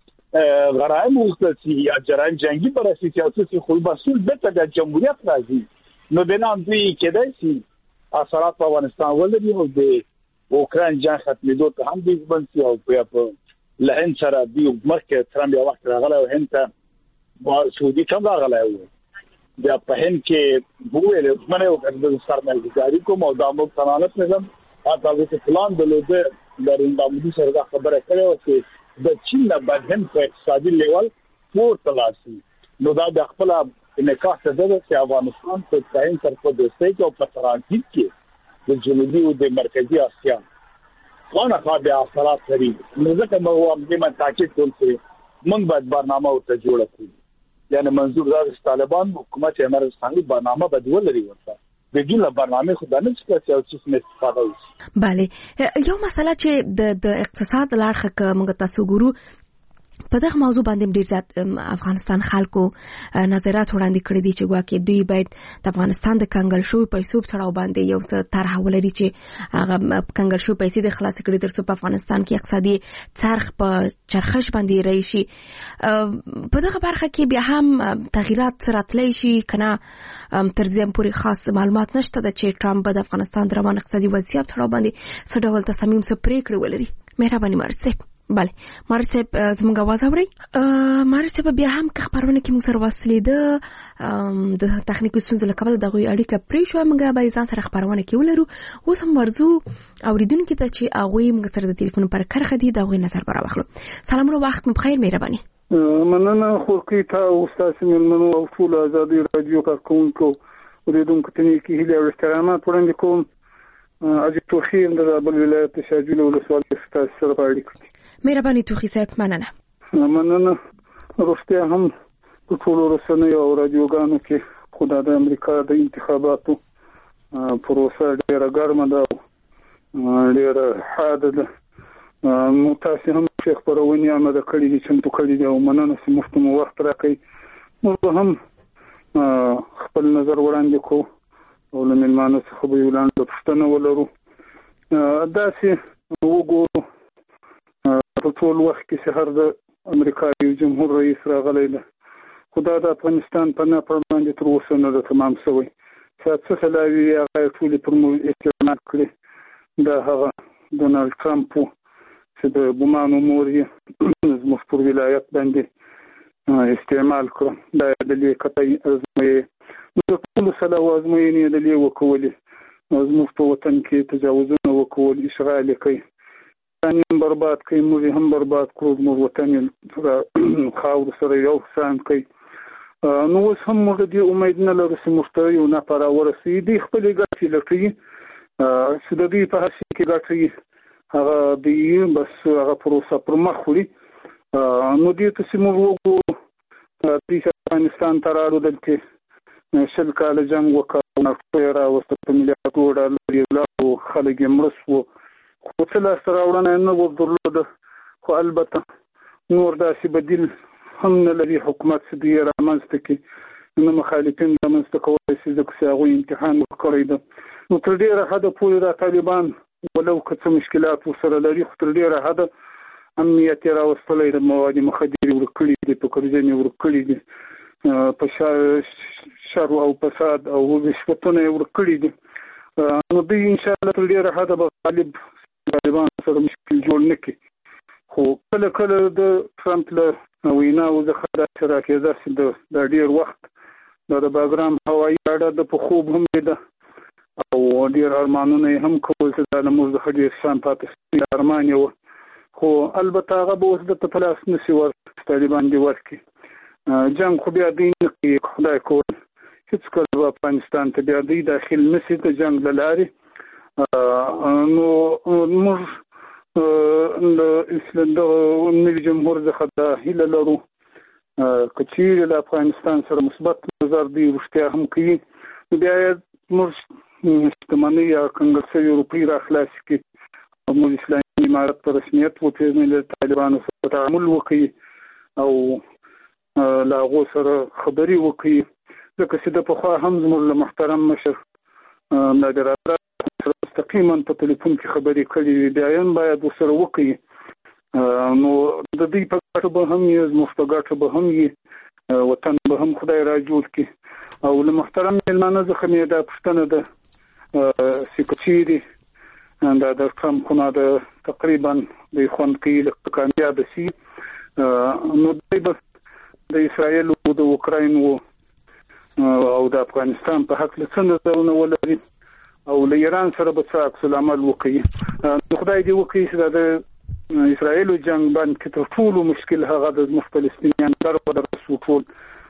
چې غرایم وغوښتل سي یا جرایم جنګي به راسي چې هڅه سي، خو مسؤل بیرته د جمهوریت راځي. نو د نه هم دوی کېدای سي اثرات په افغانستان ولري او د اوکراین جنګ ختمېدو ته هم دوی ژمن سي او بیا په له هند سره دوی مخکې ټرمپ یو وخت راغلی او هند ته سعودي هم راغلی و، بیا په هند کې وویل ژمنه یې وکړه د سرمایه‌ګذاري کوم او دا موږ صنعت نظام هغه چې پلان درلوده د رندامدي سره دا خبره کړې وه چې د چین نه باید هند په اقتصادي لیول پورته لاړ شي. نو دا د خپله انعکاس څه ده چې افغانستان په هند سره په دوستۍ کې او په ترانزیت کې د جنوبي او د مرکزي اسیا خواخوا بیا اثرات لري. نو ځکه موږ همدې باندې تاکید کوو چې موږ باید برنامه ورته جوړه کړو، یعنې منظور دا چې طالبان حکومت افغانستان برنامه باید ولري ورته بدون برنامه خو دا نه چې یو څه استفاده وشي.
بله، یو مسله چې د د اقتصاد له اړخه که موږ تاسو ګورو په دغه موضوع باندې ډېر زیات افغانستان خلکو نظرات وړاندې کړي دي چې ګواکې دوی باید د افغانستان د کنګل شویو پیسو په تړاو باندې یو څه طرحه ولري چې هغه کنګل شویو پیسې د خلاصې کړي تر څو په افغانستان کې اقتصادي څرخ په چرخش باندې راشي. په دغه برخه کې بیا هم تغییرات راتلی شي که نه تر دې پورې خاص معلومات نشته ده چې ټرمپ به د افغانستان د روان اقتصادي وضعیت په تړاو باندې څه ډول تصامیم څه پرېکړې ولري. مهرباني مارج صاحب. بله مارج صاحب زموږ اواز اورئ؟ مارج صاحب بیا هم که خپرونه کې موږ سره وصلېده د تخنیکي ستونزو له کبله د هغوی اړیکه پرې شوه، موږ باید ځان سره خپرونه کې ولرو. اوس هم ورځو اورېدونکي ته چې هغوی موږ سره د تلیفون پر کرښه دي د هغوی نظر به راواخلو. سلامونه، وخت مو بخیر. مهرباني.
مننه خورکۍ ته او ستاسو مېلمنو او ټولو ازادي راډیو کارکوونکو اورېدونکو ته نیکې هیلې او احترامات وړاندې کوم. عزیز توخي یم د زابل ولایت د شاجویل ولسوالۍ ستاسو سره په اړیکه کې.
مهرباني توخي صاحب. مننه.
مننه. روغتیا هم په ټولو رسنیو او راډیوګانو کې خو دا د امریکا د انتخاباتو پروسه ډېره ګرمه ده او ډېره حاده ده. نو تاسې هم چې خپرونې آماده کړي دي، چمتو کړي دي او مننه چې مفت مو وخت راکوئ. موږ هم خپل نظر وړاندې کوو او له مېلمانو څخه به یو لنډه پوښتنه ولرو. داسې وګورو په ټول وخت کې چې هر د امریکا یو جمهور رئیس راغلی ده، خو دا د افغانستان په ناپړ باندې تر اوسه نه ده تمام شوی. چې څه خلاوي هغه ټولې پر موږ استعمال کړي. دا هغه ډونالډ ټرمپ چې د بومانو مور یې زموږ پر ولایت باندې استعمال کړو. دا د دې قطعي ازموینې د ټولو سلا ازموینې د دې وکولې، زموږ په وطن کې تجاوزونه وکول، اشغال کوي، هم برباد کوي، موږ هم برباد کړو، زموږ وطن یې خاورو سره یو شان کوي. نو اوس هم موږ دې امید نه لرو چې موږ ته یو نفر راورسي. دوی خپلې ګټې لټوي، چې د دوی په هڅې کې ګټوي هغه دوی بس هغه پروسه پر مخ وړي. نو دې ته چې موږ وګورو دوی افغانستان ته راړو، دلته شل کاله جنګ وکړ، نفت یې راوسته، په میلیاردو ډالر یې ولاړو، خلک یې مړه شوه، خو څه لاسته راوړنه نه ور درلوده. خو البته نور داسې بدیل هم نه لري حکومت چې دوی رامنځته کړي، نه مخالفین رامنځته کولی شي، ځکه چې هغوی امتحان ورکړی ده. نو تر ډېره حده پورې دا طالبان ولو که څه مشکلات ورسره لري، خو تر ډېره حده امنیت یې راوستلی د مواد مخدرې ورک کړي دي، په کرزن یې ورک کړي دي، په شر او فساد او رشوتونه یې ورک کړي دي. نو دوی انشاءالله تر ډېره حده به غالب طالبان سره مشکل جوړ نه کړي. خو کله کله د ټرمپ له ویناو څخه داسې راکېده چې دا ډېر وخت دا د باګرام هوایي اډه د په خوب هم لیده او ډېر ارمانونه یې هم کول چې دا له موږ څخه ډېر شان پاتې شوي ارمان یې و. خو البته هغه به اوس درته په لاس نشي ورکړي، طالبان دې ورکړي. جنګ خو بیا دوی نه کوي، خدای کول هېڅکله به افغانستان ته بیا دوی داخل نشي د جنګ له لارې. نو موږ د نوي جمهور څخه دا هیله لرو که چیرې له افغانستان سره مثبت نظر دوی رښتیا هم کوي، بیا یې موږ شتمنۍ یا کنګل شوي روپۍ راخلاص کړي او موږ اسلامي امارت په رسمیت وپېژنو، له طالبانو سره تعامل وکړي او له هغو سره خبرې وکړي. ځکه چې د پخوا هم زموږ له محترم مشر نادر آزاد سره مستقیما په ټلیفون کې خبرې کړي، بیا هم باید ورسره وکړي. نو د دوی په ګټه به هم یې، زموږ په ګټه به هم یې، وطن به هم خدای را جوړ کړي. او له محترم مېلمانه څخه مې دا پوښتنه ده چې که چیرې دا د ټرمپ خونه د تقریبا دوی خوند کوي لکه کامیابه شي، نو دوی به د اسرائیل او د اوکراین او د افغانستان په هکله څه نظرونه ولري او له ایران سره به څه عکس العمل وکړي. نو خدای دې وکړي چې دا د اسرائیلو جنګ باندې تر ټولو مشکل هغه د زموږ فلسطینیان در ورسو ټول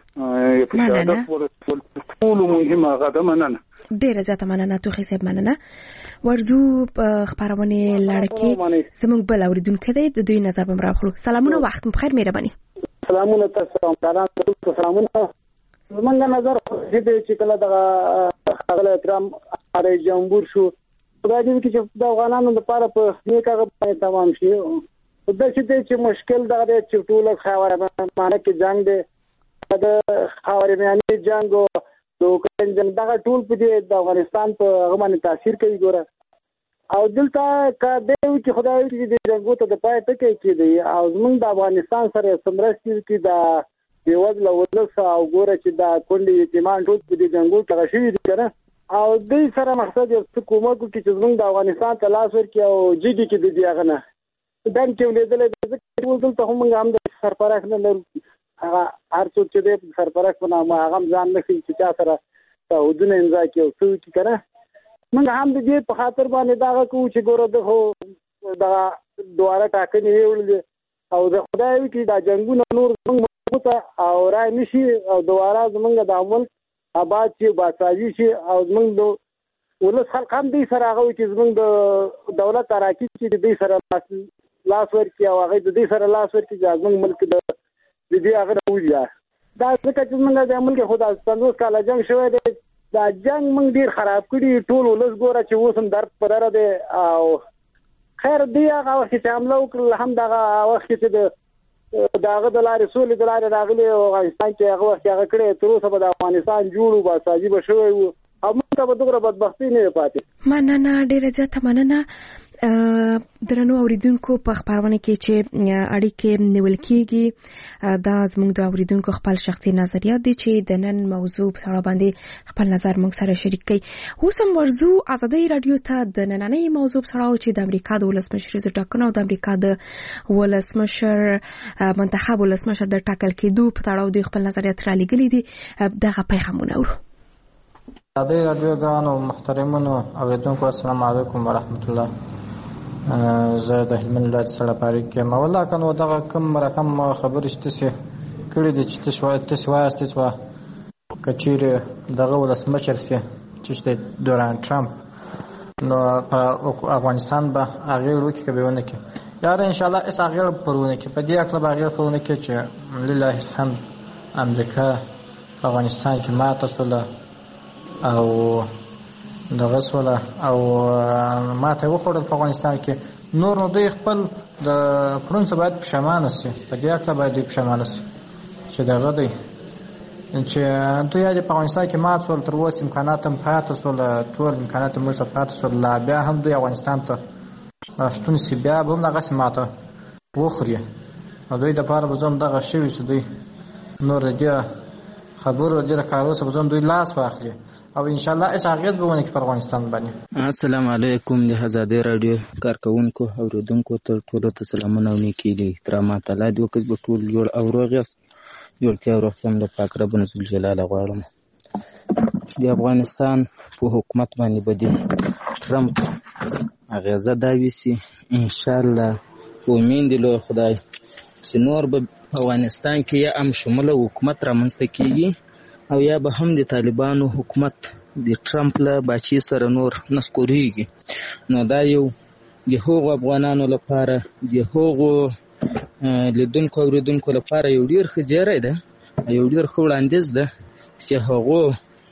په شهادت ورسول، ټولو مهم هغه ده. مننه،
ډېره زیاته مننه توخي صاحب. مننه. ورځو په خپرونې لړ کې زموږ بل اورېدونکی دی، د دوی نظر به م راخلو. سلامونه، وخت مو بخیر. مهرباني.
سلامونه تاسو ته، سلامونه. زمونږ نظر چې دی چې کله دغه ښاغلی ټرمپ رئیس جمهور شو، خدای دې وکړي چې د افغانانو لپاره په نیک هغه باندې تمام شي. داسې دی چې مشکل دغه دی چې ټوله خاورمیانه کې جنګ دی، د خاورمیانې جنګ او د اوکراین جنګ دغه ټول په دې د افغانستان په هغه باندې تاثیر کوي. ګوره او دلته که دی چې خدای وکړي چې د جنګو ته د پای ټکی کېدی او زمونږ د افغانستان سره څه مرستې وکړي د بېوزله ولس، او ګوره چې دا کونډې یتیمان ټول په دې جنګو کې هغه شوي دي که نه، او دوی سره مقصد یو څه کومک وکړي چې زمونږ د افغانستان ته لاس ورکړي او جګې کړي د دې هغه نه ډنډ کې ولېدلی دی. ځکه ټول دلته خو موږ هم د سرپرست نه لرو، هغه هر څوک چې دی سرپرست په نامه هغه هم ځان نه ښیي چې چا سره تعهدونه امضا کړي او څه وکړي که نه. موږ هم د دې په خاطر باندې دغه کوو چې ګوره د خو دغه دواره ټاکنې ویوړلې او د خدای وکړي دا جنګونه نور زموږ مضبوطه او رای نه شي او دواره زموږ د ملک آباد شي، بادشاهي شي او زموږ د ولس خلک هم دوی سره هغه وي چې زموږ د دولت اراکین چې د دوی سره لاس ورکړي او هغوی د دوی سره لاس ورکړي چې زموږ ملک د دې هغه نه وځي. دا ځکه چې زموږ د ملک خو دا پنځوس کاله جنګ شوی دی، دا جنګ موږ ډېر خراب کړي، ټول ولس ګوره چې اوس هم درد په دره دی. او خیر دوی هغه وخت چې حمله وکړل هم دغه وخت چې د د هغه د لارې سولې د لارې راغلي او افغانستان کې هغه وخت هغه کړی، تر اوسه به د افغانستان جوړ و، بادشاهي به شوی و او موږ ته به دومره بدبختي نه پاتې.
مننه، ډېره زیاته مننه. درنو اوریدونکو، په خبرونه کې چې اړیکې نیول کېږي دا زموږ د اوریدونکو خپل شخصي نظریات دي چې د نن موضوع په اړه باندې خپل نظر موږ سره شریک کړي. اوس هم ورځو ازادي رادیو ته د نننۍ موضوع په اړه چې د امریکا د ولسمشریزو ټاکنو او د امریکا د ولسمشر منتخب ولسمشر د ټاکل کېدو په اړه د خپل نظریات را لېږلي دي. دغه پیغامونه اورو.
ازادي رادیو ګرانو محترمونو اوریدونکو، السلام علیکم ورحمت الله. زه د هلمند ولایت سړه پارک کې یم. والله که نو دغه کوم رقم خبرې چې تاسې کړي دي چې تاسې وایاستې چې که چیرې دغه ولسمشر سي چې دی ډونالډ ټرمپ، نو په افغانستان به اغېړ وکړي که به ونه کړي. یاره انشاءالله هېڅ اغېړ پر ونه کړي. په دې هکله به اغېړ پر ونه کړي چې لله الحمد امریکا په افغانستان کې ماته شوله او دغه سوله او ماته وخوړل په افغانستان کې. نور نو دوی خپل د کړنو څخه باید پښیمانه سي. په دې هکله باید دوی پښیمانه سي چې دغه دی چې دوی یې په افغانستان کې مات شول، تر اوسه امکانات هم پاتې شول، ټول امکانات موږ ته پاتې شول، لا بیا هم دوی افغانستان ته راستون سي، بیا به هم دغسې ماته وخوري. نو دوی دپاره به زه هم دغه شوي چې دوی نور د دې خبرو د دې کارو څخه به زه هم دوی لاس واخلي او ان شاء الله اس اغیز به ونه کې پر افغانستان باندې.
السلام علیکم د ازادي رادیو کارکونکو او اوریدونکو ته ټول ته سلامونه او نیکی دي احترامات. الله دې وکړي به ټول جوړ او روغ یاست. جوړتیا او روغتیا د پاک رب نزول جلاله غواړم. د افغانستان په حکومت باندې به د ټرمپ اغیزه دا ویسي ان شاء الله. امید له خدای چې نور به افغانستان کې یا هم شموله حکومت رامنځته کیږي او یا به هم د طالبانو حکومت د ټرمپ له باچې سره نور نسکورېږي. نو دا یو د هغو افغانانو لپاره د هغو لیدونکو اوریدونکو لپاره یو ډېر ښه زیری ده، یو ډېر ښه وړاندیز ده چې هغو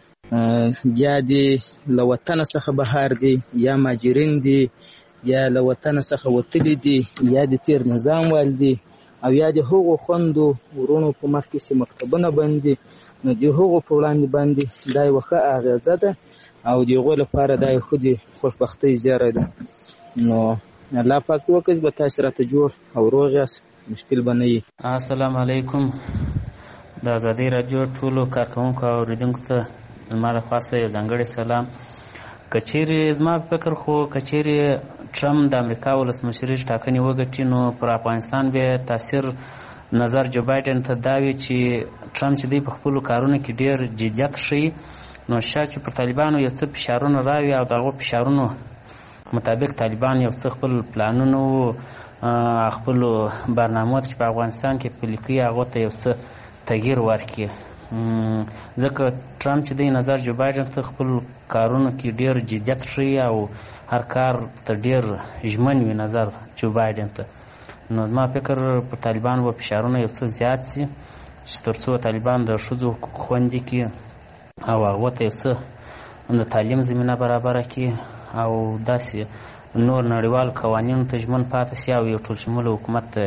یا د له وطنه څخه بهر دي یا مهاجرین دي یا له وطنه څخه وتلي دي یا د تیر نظام وال دي او یا د هغو خویندو ورونو په مخ کې چې مکتبونه بند دي، نو د هغو په وړاندې باندې دا یوه ښه اغېزه ده او د هغو لپاره دا یو ښه د خوشبختۍ زیری ده. نو الله پاک وکړي به تاسې راته جوړ او روغ یاست، مشکل به نه وي.
السلام علیکم. د ازادي راډیو ټولو کارکوونکو او اورېدونکو ته زما له خوا څخه یو ځانګړی سلام. که چیرې زما په فکر خو که چیرې ټرمپ د امریکا ولسمشریز ټاکنې وګټي نو پر افغانستان بیا تاثیر نظر جو بایډن ته دا وي چې ټرمپ چې دی په خپلو کارونو کې ډېر جدیت ښیي، نو شاید چې پر طالبانو یو څه فشارونه راوي او د هغو فشارونو مطابق طالبان یو څه خپل پلانونه و خپلو برنامو چې په افغانستان کې پلي کوي هغو ته یو څه تغییر ورکړي. ځکه ټرمپ چې دی نظر جو بایډن ته خپل کارونو کې ډېر جدیت ښیي او هر کار ته ډېر ژمن وي نظر جو بایډن ته. نو زما فکر په طالبانو به فشارونه یو څه زیات سي چې تر څو طالبان د ښځو حقوق خوندي کړي او هغو ته یو څه د تعلیم زمینه برابره کړي او داسې نور نړیوال قوانینو ته ژمن پاتې سي او یو ټولشموله حکومت ته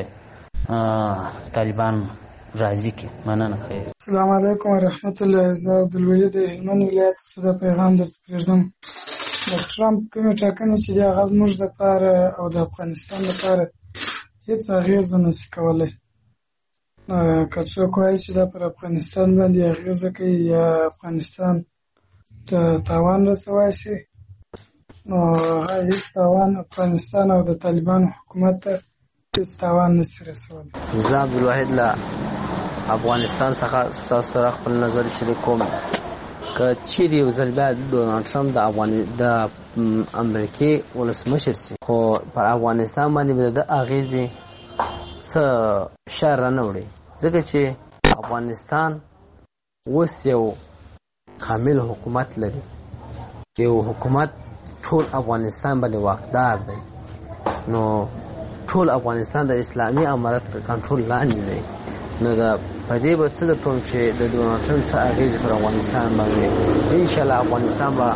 طالبان راضي کړي. مننه. خیر.
السلام علیکم ورحمت الله. زه عبدالولي د هلمند ولایت څخه د پیغام درته پرېږدم. د ټرمپ کومې ټاکنې چې دی هغه زموږ دپاره او د افغانستان دپاره هېڅ اغېزه نشي کولی. که څوک وایي چې دا پر افغانستان باندې اغېزه کوي یا افغانستان ته تاوان رسولی شي، نو هغه هېڅ تاوان افغانستان او د طالبانو حکومت ته هېڅ تاوان نشي رسولی.
زه عبدالواحد له افغانستان څخه ستاسو سره خپل نظر شریک کوم. که چیرې یو ځل بیا ډونالډ ټرمپ د افغان د امریکې ولسمشر شي، خو پر افغانستان باندې به د ده اغېزې څه شر رانه وړي، ځکه چې افغانستان اوس یو کامل حکومت لري، یو حکومت ټول افغانستان باندې واکدار دی. نو ټول افغانستان د اسلامي امارت تر کنټرول لاندې دی. نو دا په دې به څه درته وایم چې د ډونالډ ټرمپ څه اغېزې پر افغانستان باندې انشاءالله افغانستان به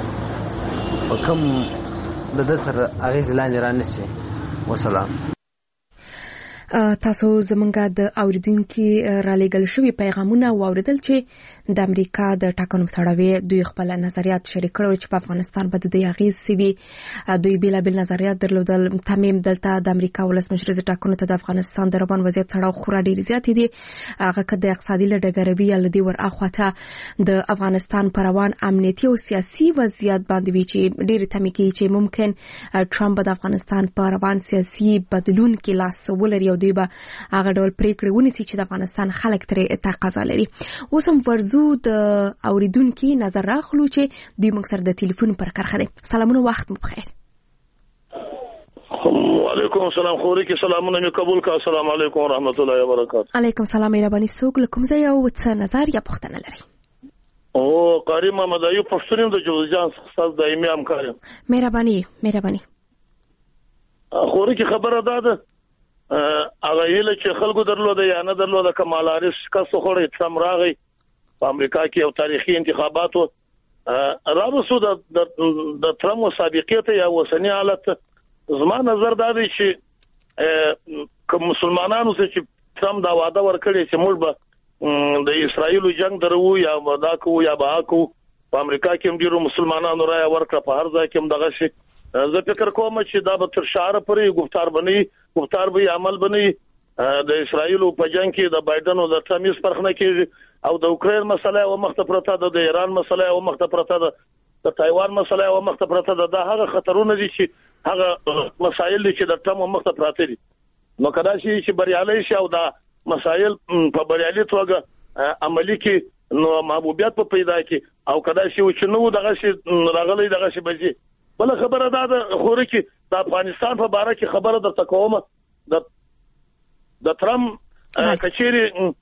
په کوم د ده تر اغېزې لاندې را نه شي. وسلام.
تاسو زمونږ د اوریدونکو را لېږل شوي پیغامونه واوریدل چې د امریکا د ټاکنو په اړه دوی خپل نظریات شریک کړل چې په افغانستان باندې دوی اغیز سوي دوی بیلابل نظریات درلودل. تمیم دلته د امریکا ولسمشر د ټاکنو ته د افغانستان د روان وضعیت سره خورا ډیر زیات دي. هغه که د اقتصادي لډګروي یا لدی ور اخواته د افغانستان پر روان امنیتي او سیاسي وضعیت باندې وی چې ډیر تمکی چې ممکن ټرمپ د افغانستان پر روان سیاسي بدلون کې لاس ولري دوی به هغه ډول پریکړې ونیسي چې د افغانستان خلک ترې تقاضا لري. اوس هم ورزو د اوریدونکو نظر راخلو چې دوی موږ سره د ټلیفون پر کرخه دي. سلامونه، وخت مو بخیر.
وعلیکم السلام. خوري کې سلامونه مې قبول کا. السلام علیکم ورحمت الله وبرکاته.
علیکم السلام. مهرباني څوک له کوم ځای او څه نظر یا پوښتنه لري؟
او قاری محمد ایوب پښتون د جوزجان څخه دایمي همکار.
مهرباني مهرباني.
خوري کې خبره ده هغه یله چې خلکو درلوده یا نه درلوده کمال هاریس کسو خوري تم راغی په امریکا کې یو تاریخي انتخاباتو راوسو د د ترم سابقې ته یا وسنی حالت. زما نظر دا دی چې کوم مسلمانانو چې ترم دا وعده ورکړي چې موږ به د اسرایل جنگ درو یا دا کو یا با کو په امریکا کې هم ډیرو مسلمانانو راي ورکړه په هر ځای کې هم دغه شي. زه فکر کوم چې دا به تر شعار پرې گفتار بنئ گفتار به عمل بنئ. د اسرایل په جنگ کې د بایدن او د ټرمپ هیڅ فرق نه کیږي او د اوکرين مسله او مخته پرته ده، د ایران مسله او مخته پرته ده، د تایوان مسله او مخته پرته ده. دا هغه خطرونه دي چې هغه مسایل دي چې د ټرمپ مخته پراته دي. نو کدا چې بریالي شي او دا مسایل په بریالي توګه عملی کې نو محبوبیت په پیدا کې او کدا چې نو دغه شي راغلي دغه شي بجې. بل خبره ده خوري کې د افغانستان په باره کې خبره درته کوم. د د ترمپ کچېری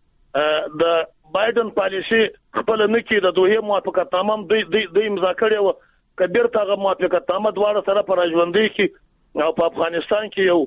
د بایدن پالیسي خپل نه کې د دوه موافقتنامه د د امضا کړي او کبیر تاغه موافقتنامه دواړه سره پر ژوندۍ کې او په افغانستان کې یو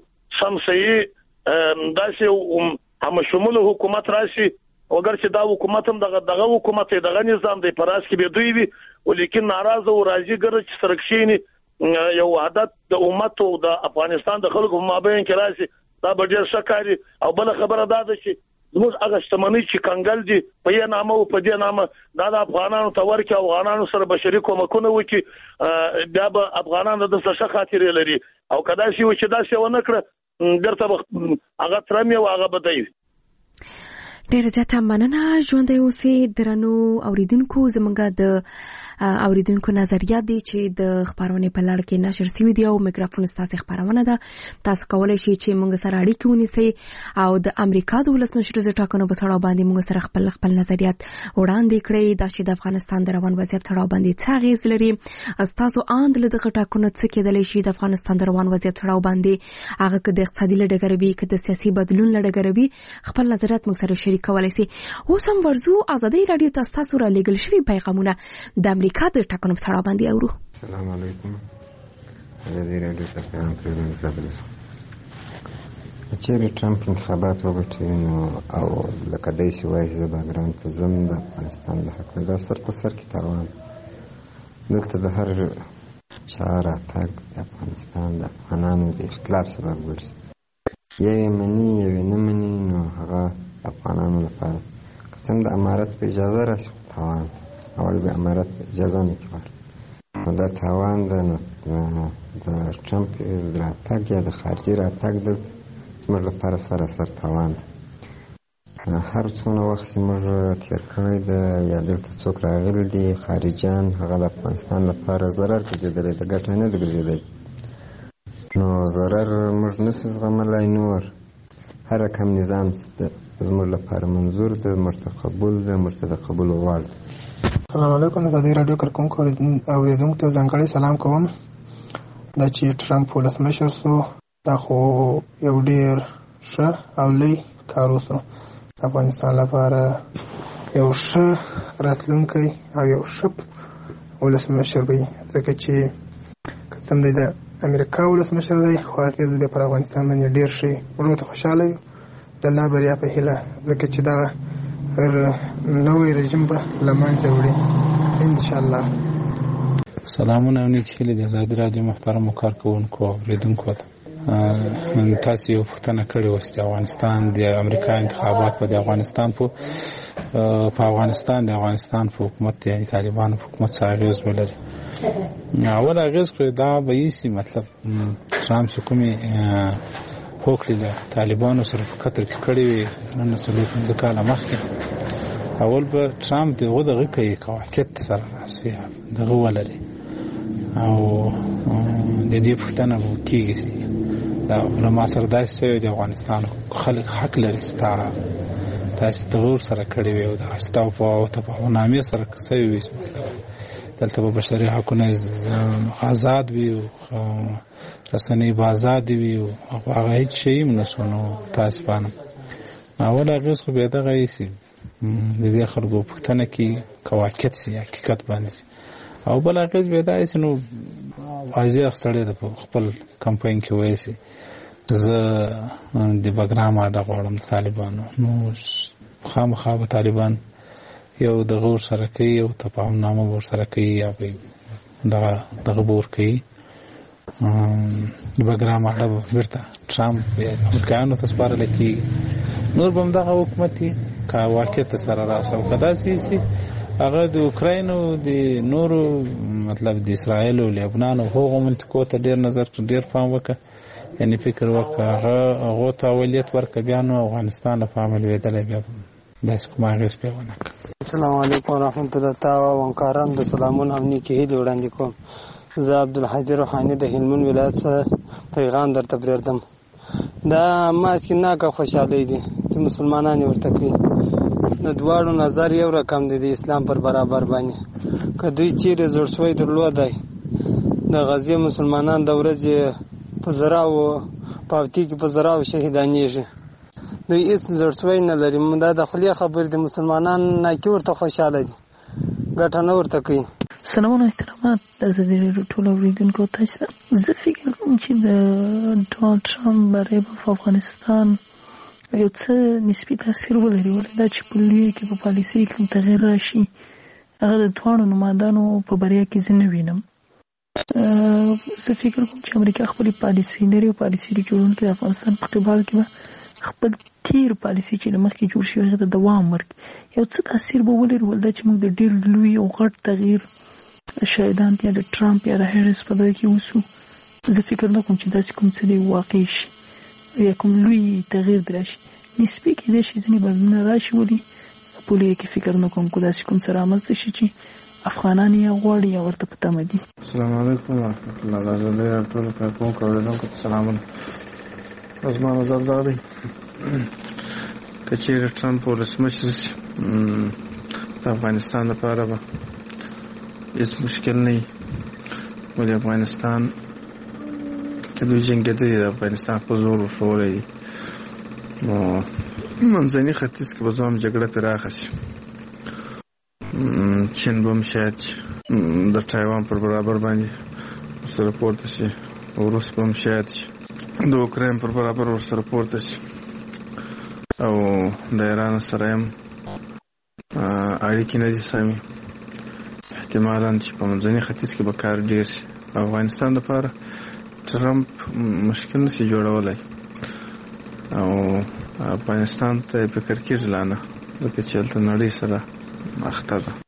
سمسي داسې هم شمول حکومت راشي وګر چې دا حکومت هم دغه دغه حکومت دغه نظام دی پراس کې به دوی وي ولیکن ناراضه او راځي ګر چې سرکشيني یو عادت د امت او د افغانستان د خلکو مابین کې راشي. دا به ډیر شکاري او بل خبره ده چې زموږ هغه شتمنۍ چې کنګل دي په یې نامه او په دې نامه دا د افغانانو ته ورکړي او افغانانو سره بشري کومکونه وکړي بیا به افغانانو د څه خاطرې لري او کدا شي چې دا څه ونه کړ درته هغه ترمي او هغه بدای.
ډیر زیاته مننه. ژوندۍ اوسئ درنو اوریدونکو. زمونږ د اوریدونکو نظریات دي چې د خبرونه په لړ کې نشر شوی دی او میکروفون ستاسو خبرونه ده. تاسو کولای شئ چې موږ سره اړیکه ونیسئ او د امریکا د ولسمشر د ټاکنو په اړه باندې موږ سره خپل خپل نظریات وړاندې کړئ. دا چې د افغانستان د روان وضعیت په اړه باندې څه اغیز لري. تاسو اند له دغه ټاکنو څخه کېدلی شي د افغانستان د روان وضعیت په اړه باندې هغه که د اقتصادي لډګروي که د سیاسي بدلون لډګروي خپل نظریات موږ سره شریک کولای شئ. اوس هم ورزو ازادي رادیو تاسو را لېږل شوي پیغامونه د امریکا د ټاکنو په اړه باندې اورو.
السلام علیکم. ازادي رادیو ته پیغام پرېږدم. زابلس چیرې ټرمپ انتخابات وګټي نو او لکه داسې وایي زه به ګران ته ځم د افغانستان د حق دا سر په سر کې تاوان دلته د هر چا راتګ د افغانستان د افغانانو د اختلاف سبب ګرځي. یا یې مني یا یې نه مني نو هغه افغانانو لپاره که څنګه د امارت په اجازه راشي تاوان اول به امارت اجازه نه کوي نو دا تاوان ده. نو د ټرمپ راتګ یا د خارجي راتګ دلته زموږ لپاره سراسر تاوان ده. هر څونه وخت چې موږ تېر کړی ده یا دلته څوک راغلي دي خارجیان هغه د افغانستان لپاره ضرر ګرځېدلی د ګټه نه ده ګرځېدلی. نو ضرر موږ نشو زغملی. نور هر رقم نظام زموږ لپاره منظور ده، موږ ته قبول ده، موږ ته د قبول وړ ده.
السلام علیکم. د دې رادیو کارکونکو اوریدونکو ته ځانګړی سلام کوم. دا چې ټرمپ ولسمشر شو دا خو یو ډېر ښه او لوی کار وشو. افغانستان لپاره یو ښه راتلونکی او یو ښه ولسمشر وي ځکه چې که څه هم دی د امریکا ولسمشر دی خو اغېز به پر افغانستان باندې ډېر ښه وي. موږ ورته خوشحاله یو د الله بریا په هیله ځکه چې دغه نوی رژیم به له منځه وړي انشاءالله.
سلامونه او نیک هیلې د ازادي رادیو محترمو کارکوونکو او اورېدونکو ته.
تاسو یو پوښتنه کړې و چې افغانستان د امریکا انتخابات په د افغانستان په په افغانستان د افغانستان په حکومت یعنی طالبانو حکومت سره اغیز ولري. اول اغیز خو دا به یې مطلب ترامپ چې کومې هوکړې له طالبانو سره په قطر کې کړې وي نن څلور پنځه کاله مخکې، اول به ترامپ دغه دغه کوي واقعیت سره راسي دغه ولري او د دې پوښتنه وکړي دا علما سره داسې شوی د افغانستان خلک حق لري ستا تاسو تغور سره کړی وي او دا ستاسو په تفاهمنامې سره شوی وي دلته به بشري حقونه آزاد وي او رسنۍ به آزاد وي او هغه هیڅ شی نه شنو تاسو باندې اول هغه خو به دغه یې د دې خلکو پوښتنه کې کواکت سي حقیقت باندې او بل هغه به دا یې نو واضح سره د خپل کمپاین کې وایي سي زه د بګرام اډه غواړم طالبانو نو خامخا به طالبان یو د غور سره کوي او تفاهم نامه ور سره کوي یا به دغه دغه بور کوي د بګرام اډه ورته ترامپ امریکایانو ته سپارل کی نور بم دغه حکومتي کا واقعیت سره راځو کدا سي سي هغه د اوکراین او د نورو مطلب د اسرائیل او لبنان او هغو منطقو ته ډیر نظر ډیر پام وکړه یعنی فکر وکړه هغه هغه ته اولویت ورکړه بیا نو افغانستان په عمل ویدل بیا داس کومه غیس په ونه.
السلام علیکم ورحمت الله تعالی وبرکاته. د سلامون او نیکی دی وړاندې کوم. زه عبدالحی روحانی د هلمند ولایت سره پیغام درته پرېږدم. دا ماسکینه کا خوشاله دي چې مسلمانان ورته کوي د دواړو نظر یو رقم دی د اسلام پر برابر باندې که دوی چیرې زړه سوی درلودای د غزې مسلمانان د ورځې په زراو پاوتی کې په زراو شهیدانېږي دوی هیڅ زړه سوی نه لري. دا د خولې خبرې د مسلمانان نه کې ورته خوشاله دي ګټه نه ورته کوي.
سلامونه احترامات د زدي ټول اوریدونکو تاسو زه فکر کوم چې د ډونالد ټرمپ بری په افغانستان یو څه نسبي تاثیر ولري ولې دا چې په لوی کې په پالیسي کې تغیر راشي هغه د ټولو نمائندانو په بریا کې زه نه وینم. زه فکر کوم چې امریکا خپل پالیسي لري او پالیسي جوړونکي د افغانستان په قبال کې خپل تیر پالیسي چې مخکې جوړ شوی هغه د دوام ورکړي یو څه تاثیر به ولري ولدا چې موږ د ډیر لوی او غټ تغییر شایدان یا د ټرمپ یا د هریس په دغه کې وسو. زه فکر نه کوم چې داسې کوم څه دی واقع شي یا کوم لوی تغییر درشي نسبي کې د شي ځنې بدلون راشي ولې په لوی کې فکر نه کوم کو داسې کوم سره رامنځته شي چې افغانان یې غواړي یا ورته پته مدي.
السلام علیکم ورحمت الله وبرکاته. ټول کارکون کوونکو ته سلامونه. زما نظر دا دی که چیرې ټرمپ ولسمشر شي د افغانستان لپاره به هیڅ مشکل نه وي ولې افغانستان کې دوی جنګېدلي د افغانستان په زور وښولی دي نو منځني ختیځ کې به زه هم جګړه پراخه شي چین به هم شاید د تایوان پر برابر باندې ورسره پورته شي روس به هم شاید شي د اوکراین پر برابر ورسره پورته شي او د ایران سره هم اړیکې نه دي سمې احتمالاً چې په منځني ختیځ کې به کار ډېر شي. افغانستان لپاره ټرمپ مشکل نشي جوړولی او افغانستان ته فکر کېږي لا نه ځکه چې هلته نړۍ سره اخته ده.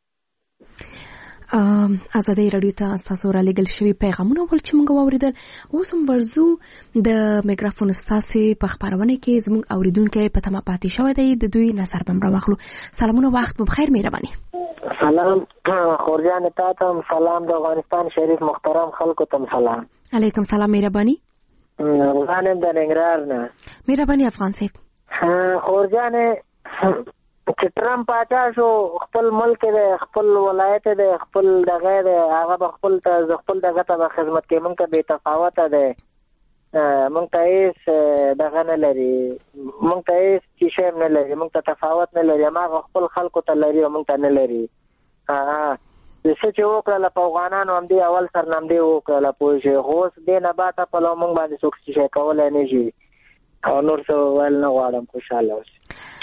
ازادي رادیو ته تاسو را لېږل شوي پیغامونه ول چې موږ واوریدل اوس هم ورځو د میکروفون ستاسې په خپرونه کې زموږ اوریدونکی په تمه پاتې شوی دی د دوی نظر به هم راواخلو. سلامونه وخت مو بخیر مهرباني.
سلام خورجان تا ته سلام د افغانستان شریف محترم خلکو ته سلام.
علیکم سلام مهرباني.
غانم د ننګرهار نه
مهرباني افغان صاحب.
خورجان چې ټرمپ پاچا شو خپل ملک دی خپل ولایت دی خپل دغه دی هغه به خپل ته خپل دغه ته خدمت کوي موږ ته بې تفاوته دی موږ ته هېڅ دغه نه لري موږ ته هېڅ چیشی نه لري موږ ته تفاوت نه لري هماغه خپل خلکو ته لري او موږ ته نه لري. څه چې وکړله په افغانانو همدې اول سر نه همدې وکړله پوه شئ خو اوس دې نه باته پلو موږ باندې څوک چیشی کولی نه شي او نور څه ویل نه غواړم خوشحاله اوسئ.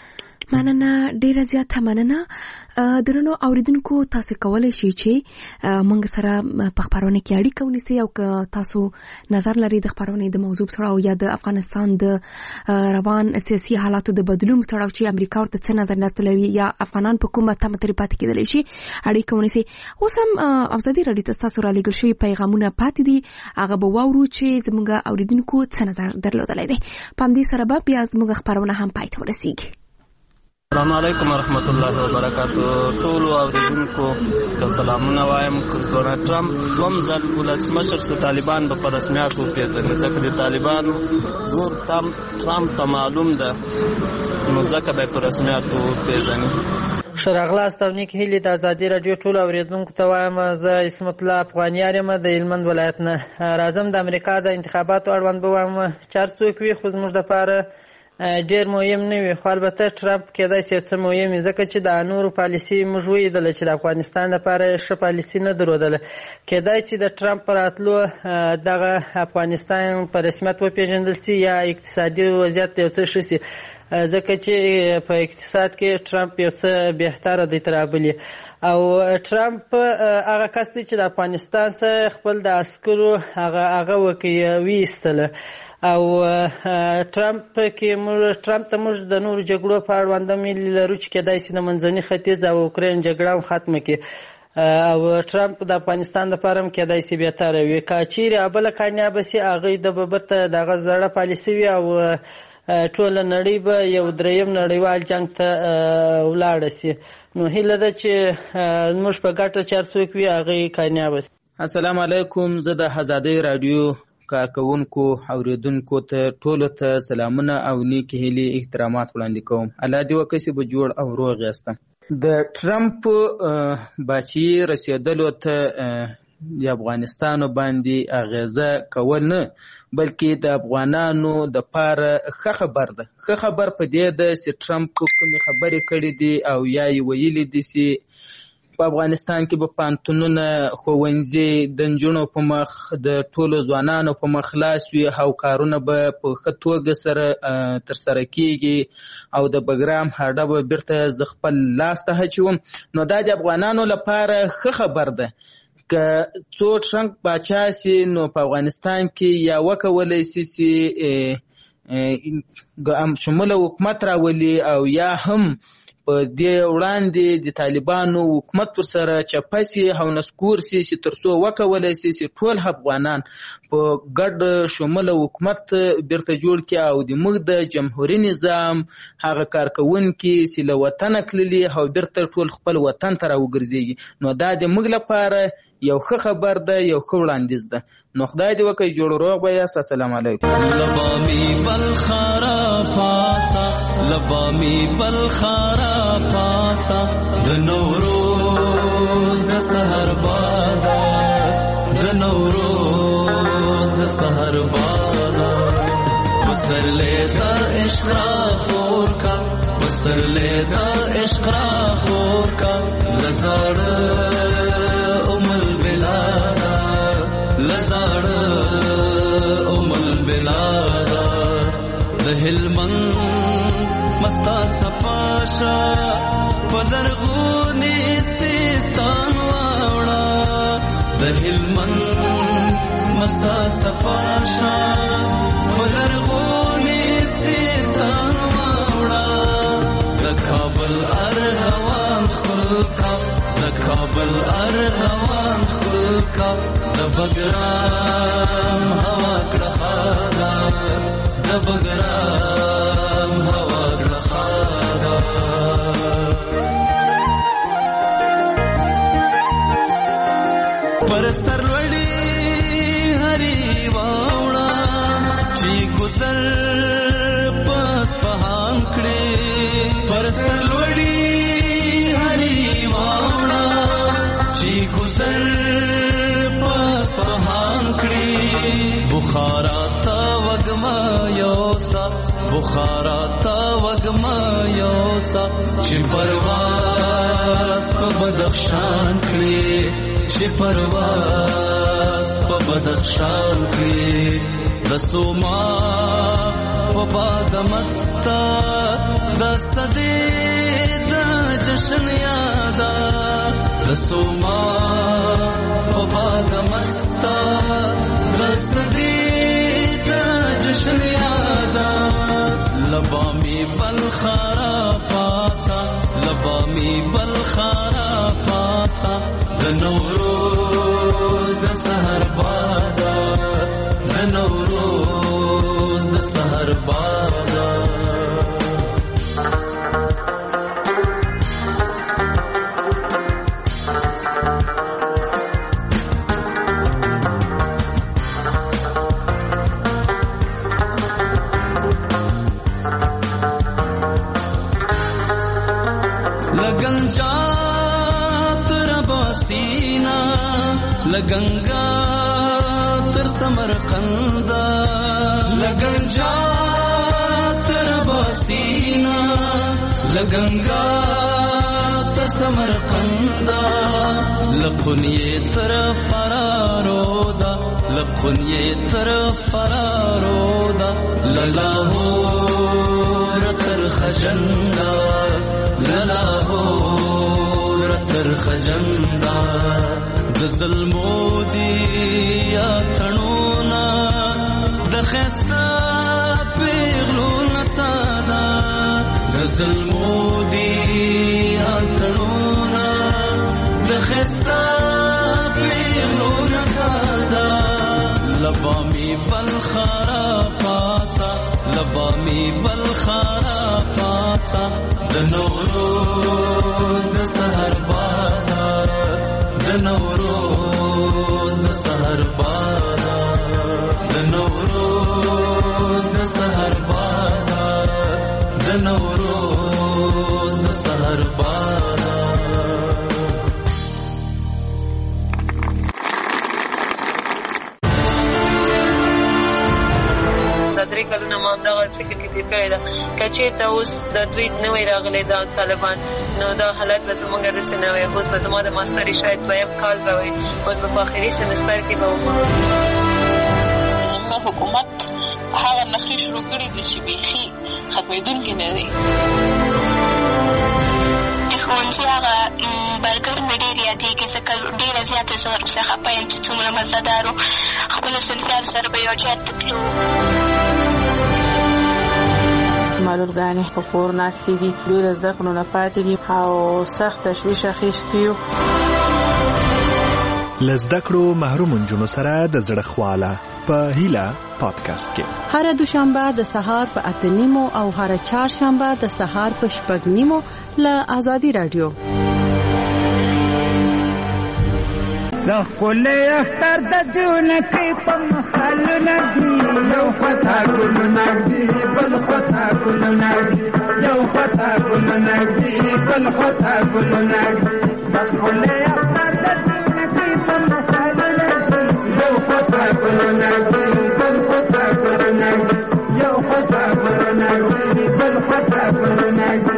مننه، ډیره زیاته مننه. درنو اوریدونکو، تاسو کولی شئ چې موږ سره په خپرونه کې اړیکه ونیسئ او که تاسو نظر لرئ د خپرونې د موضوع په اړه او یا د افغانستان د روان سیاسي حالاتو د بدلون په اړه چې امریکا ورته څه نظریات لري یا افغانان په کومه تمه ترې پاتې کېدلی شي، اړیکه ونیسئ. اوس هم ازادي راډیو ته ستاسو رالیږل شوي پیغامونه پاتې دي، هغه به واورو چې زموږ اوریدونکو څه نظر درلودلی دی. په همدې سره به بیا زموږ خپرونه هم پای ته ورسیږي.
السلام علیکم ورحمت الله وبرکاتو. ټولو اوریدونکو ته سلامونه وایم. ډونالډ ټرمپ دوم ځل ولسمشر سه طالبان به په رسمیت وپېژني، ځکه د طالبان زور ټرمپ ته معلوم ده، نو ځکه به یې په رسمیت وپېژني.
ښه راغلاست او نیک هیلې د ازادي راډیو ټولو اوریدونکو ته وایم. زه عصمت الله افغانیار یم د هلمند ولایت نه. راځم د امریکا د انتخاباتو اړوند به وایم چې هر څوک وي خو زموږ دپاره ډېر مهم نه وي، خو البته ټرمپ کېدای شي څه مهم وي، ځکه چې د نورو پالیسي موږ ولیدله چې د افغانستان لپاره ښه پالیسي نه درلودله. کېدای شي د ټرمپ په راتلو دغه افغانستان په رسمیت وپېژندل شي یا اقتصادي وضعیت یو څه ښه شي، ځکه چې په اقتصاد کې ټرمپ یو څه بهتره دی تر رابلي. او ټرمپ هغه کس دی چې د افغانستان څخه خپل د عسکرو هغه هغه ویستله. او ټرمپ کې موږ ټرمپ ته موږ د نورو جګړو په اړوند هم هیلې لرو چې کېدای شي د منځني ختیځ او اوکراین جګړه هم ختمه کړي. او ټرمپ د افغانستان لپاره هم کېدای شي بهتره وي. که چیرې بله کامیابه شي، هغوی د به بیرته دغه زړه پالیسي وي او ټوله نړۍ به یو دریم نړیوال جنګ ته ولاړه شي. نو هیله ده چې موږ په ګټه چې هر څوک وي هغوی کامیابه شي.
السلام علیکم. زه د ازادۍ راډیو کارکونکو اوریدونکو ته ټولو ته سلامونه او نیکې هیلې احترامات وړاندې کوم. الله دې وکړي چې به جوړ او روغ یاست. د ټرمپ باچي رسېدلو ته د افغانستان باندې اغیزه کول نه، بلکې د افغانانو د پاره ښه خبر ده. ښه خبر په دې ده چې ټرمپ کومې خبرې کړې دي او یا یې ویلي دي چې په افغانستان کې به پانتونونه، ښوونځي د نجونو په مخ، د ټولو ځوانانو په مخ خلاص وي او کارونه به په ښه توګه سره ترسره کېږي او د بګرام هډه به بیرته زه خپل لاس ته اچوم. نو دا د افغانانو لپاره ښه خبر ده. که څو ټرمپ باچا سي نو په افغانستان کې یا وکولی سي چې شموله حکومت راولي او یا هم په دې وړاندې د طالبانو حکومت ورسره چپه سي او نسکور سي چې تر څو وکولی سي چې ټول افغانان په ګډ شموله حکومت بیرته جوړ کړي او د موږ د جمهوري نظام هغه کارکوونکي چې له وطنه تللي او بیرته ټول خپل وطن ته راوګرځېږي. نو دا د موږ لپاره یو ښه خبر ده، یو ښه وړاندیز ده. نو خدای دې وکړي جوړ روغ به یاست. السلام علیکم.
لبامي بلخارا پاڅه، لبامي بلخارا پاڅه، د نوروز د سحر باده، د نوروز د سحر باده، پسرلی د عشق را خور کا، پسرلی د عشق را خور کا، لزاړه لزاړه ام البلادا، د هلمند مستا صفاشا پدرغونی سیستان واوړه، د هلمند مستا صفاشا پدرغونی سیستان واوړه، د کابل ارغوان خلقا، د کابل ارغوان خلقا، د بګرام هوا کړه خاله، د بګرام هوا کړه خاله. پر سر لوړي هري واوړه چې ګذر پس فهان کړي، پر سر لوړي هري واوړه چې ګذر سوهان کړي، بخارا تا وګما یوسا، بخارا تا وګما یوسا، چې پرواز په بدخشان کړي، چې پرواز په بدخشان کړي، د سوما په باد مستا دستدې د جشن یادا رسوما په باد مستا دستدې د جشن یادا لبا می بل خرافاتا لبا می بل خرافاتا د نوروز د سحر بادا د نوروز د سحر بادا لگنگا تر سمرقند لگنجا تر باستینا لگنگا تر سمرقند لقنی تر فرارودا لقنی تر فرارودا للاهور تر خجندا للاهور تر خجندا د ظلمو دی یا تڼونا د خستا پیغلو نڅادا د ظلمو دی یا تڼونا د خستا پیغلو نڅادا لبا می بل خرافاتا لبا می بل خرافاتا د نوروز د سحر بادا د نوروز د سحر بادا د نوروز د سحر بادا د نوروز د سحر بادا
درې کلونه ما همدغه فکر کې تېر کړی ده که چېرته اوس د دوی نوی راغلی دا طالبان نو دا حالت به زمونږ داسې نه وی اوس به زما د ماستري شاید دویم کال به وي اوس به په آخري سمستر کې به وم
زموږ حکومت هغه نښې شروع کړي دي چې بیخي ختمېدونکي نه دي
د ښوونځي هغه برګر مې ډېر یادېږي ځکه ډېره زیاته زه ورپسې خفه یم چې څومره مزهدار و خپلو صنفیانو سره به یو جات ته تلو
معلولګانې په کور ناستې دي دوی له زده کړو نه پاتې دي او سخت تشویش اخیستي یو
له زده کړو محروم نجونو سره د زړه خواله په هیله پادکاسټ کې
هر دوشنبه د سهار په اته نیمو او هر چهارشنبه د سهار په شپږ نیمو له آزادي رادیو
زخول اختر د جون کې په مخالو نګي یو خطا ګل نګي بل خطا ګل نګي یو خطا ګل نګي بل خطا ګل نګي زخول اختر د جون کې په مخالو نګي یو خطا ګل نګي بل خطا ګل نګي یو خطا ګل نګي بل خطا ګل نګي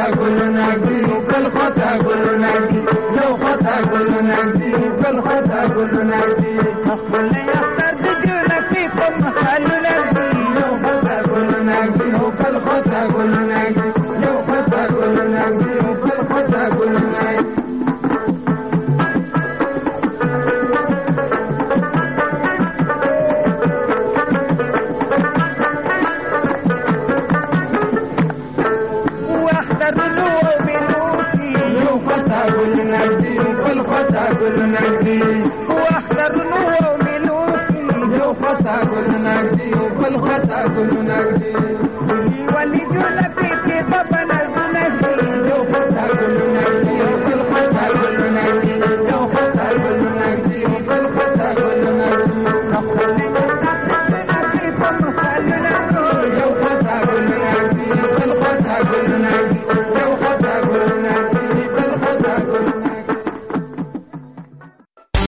خطا ګلونه دي بل خطا ګلونه دي یو خطا ګلونه دي بل خطا ګلونه دي خپل اختر د جنکی په محلونه دي یو خطا ګلونه دي بل خطا ګلونه دي یو خطا ګلونه دي بل خطا ګلونه دي واخترنو وملوكي يو خطا قلنا دي والخطا قلنا دي ولي ولي جلبي في بابنا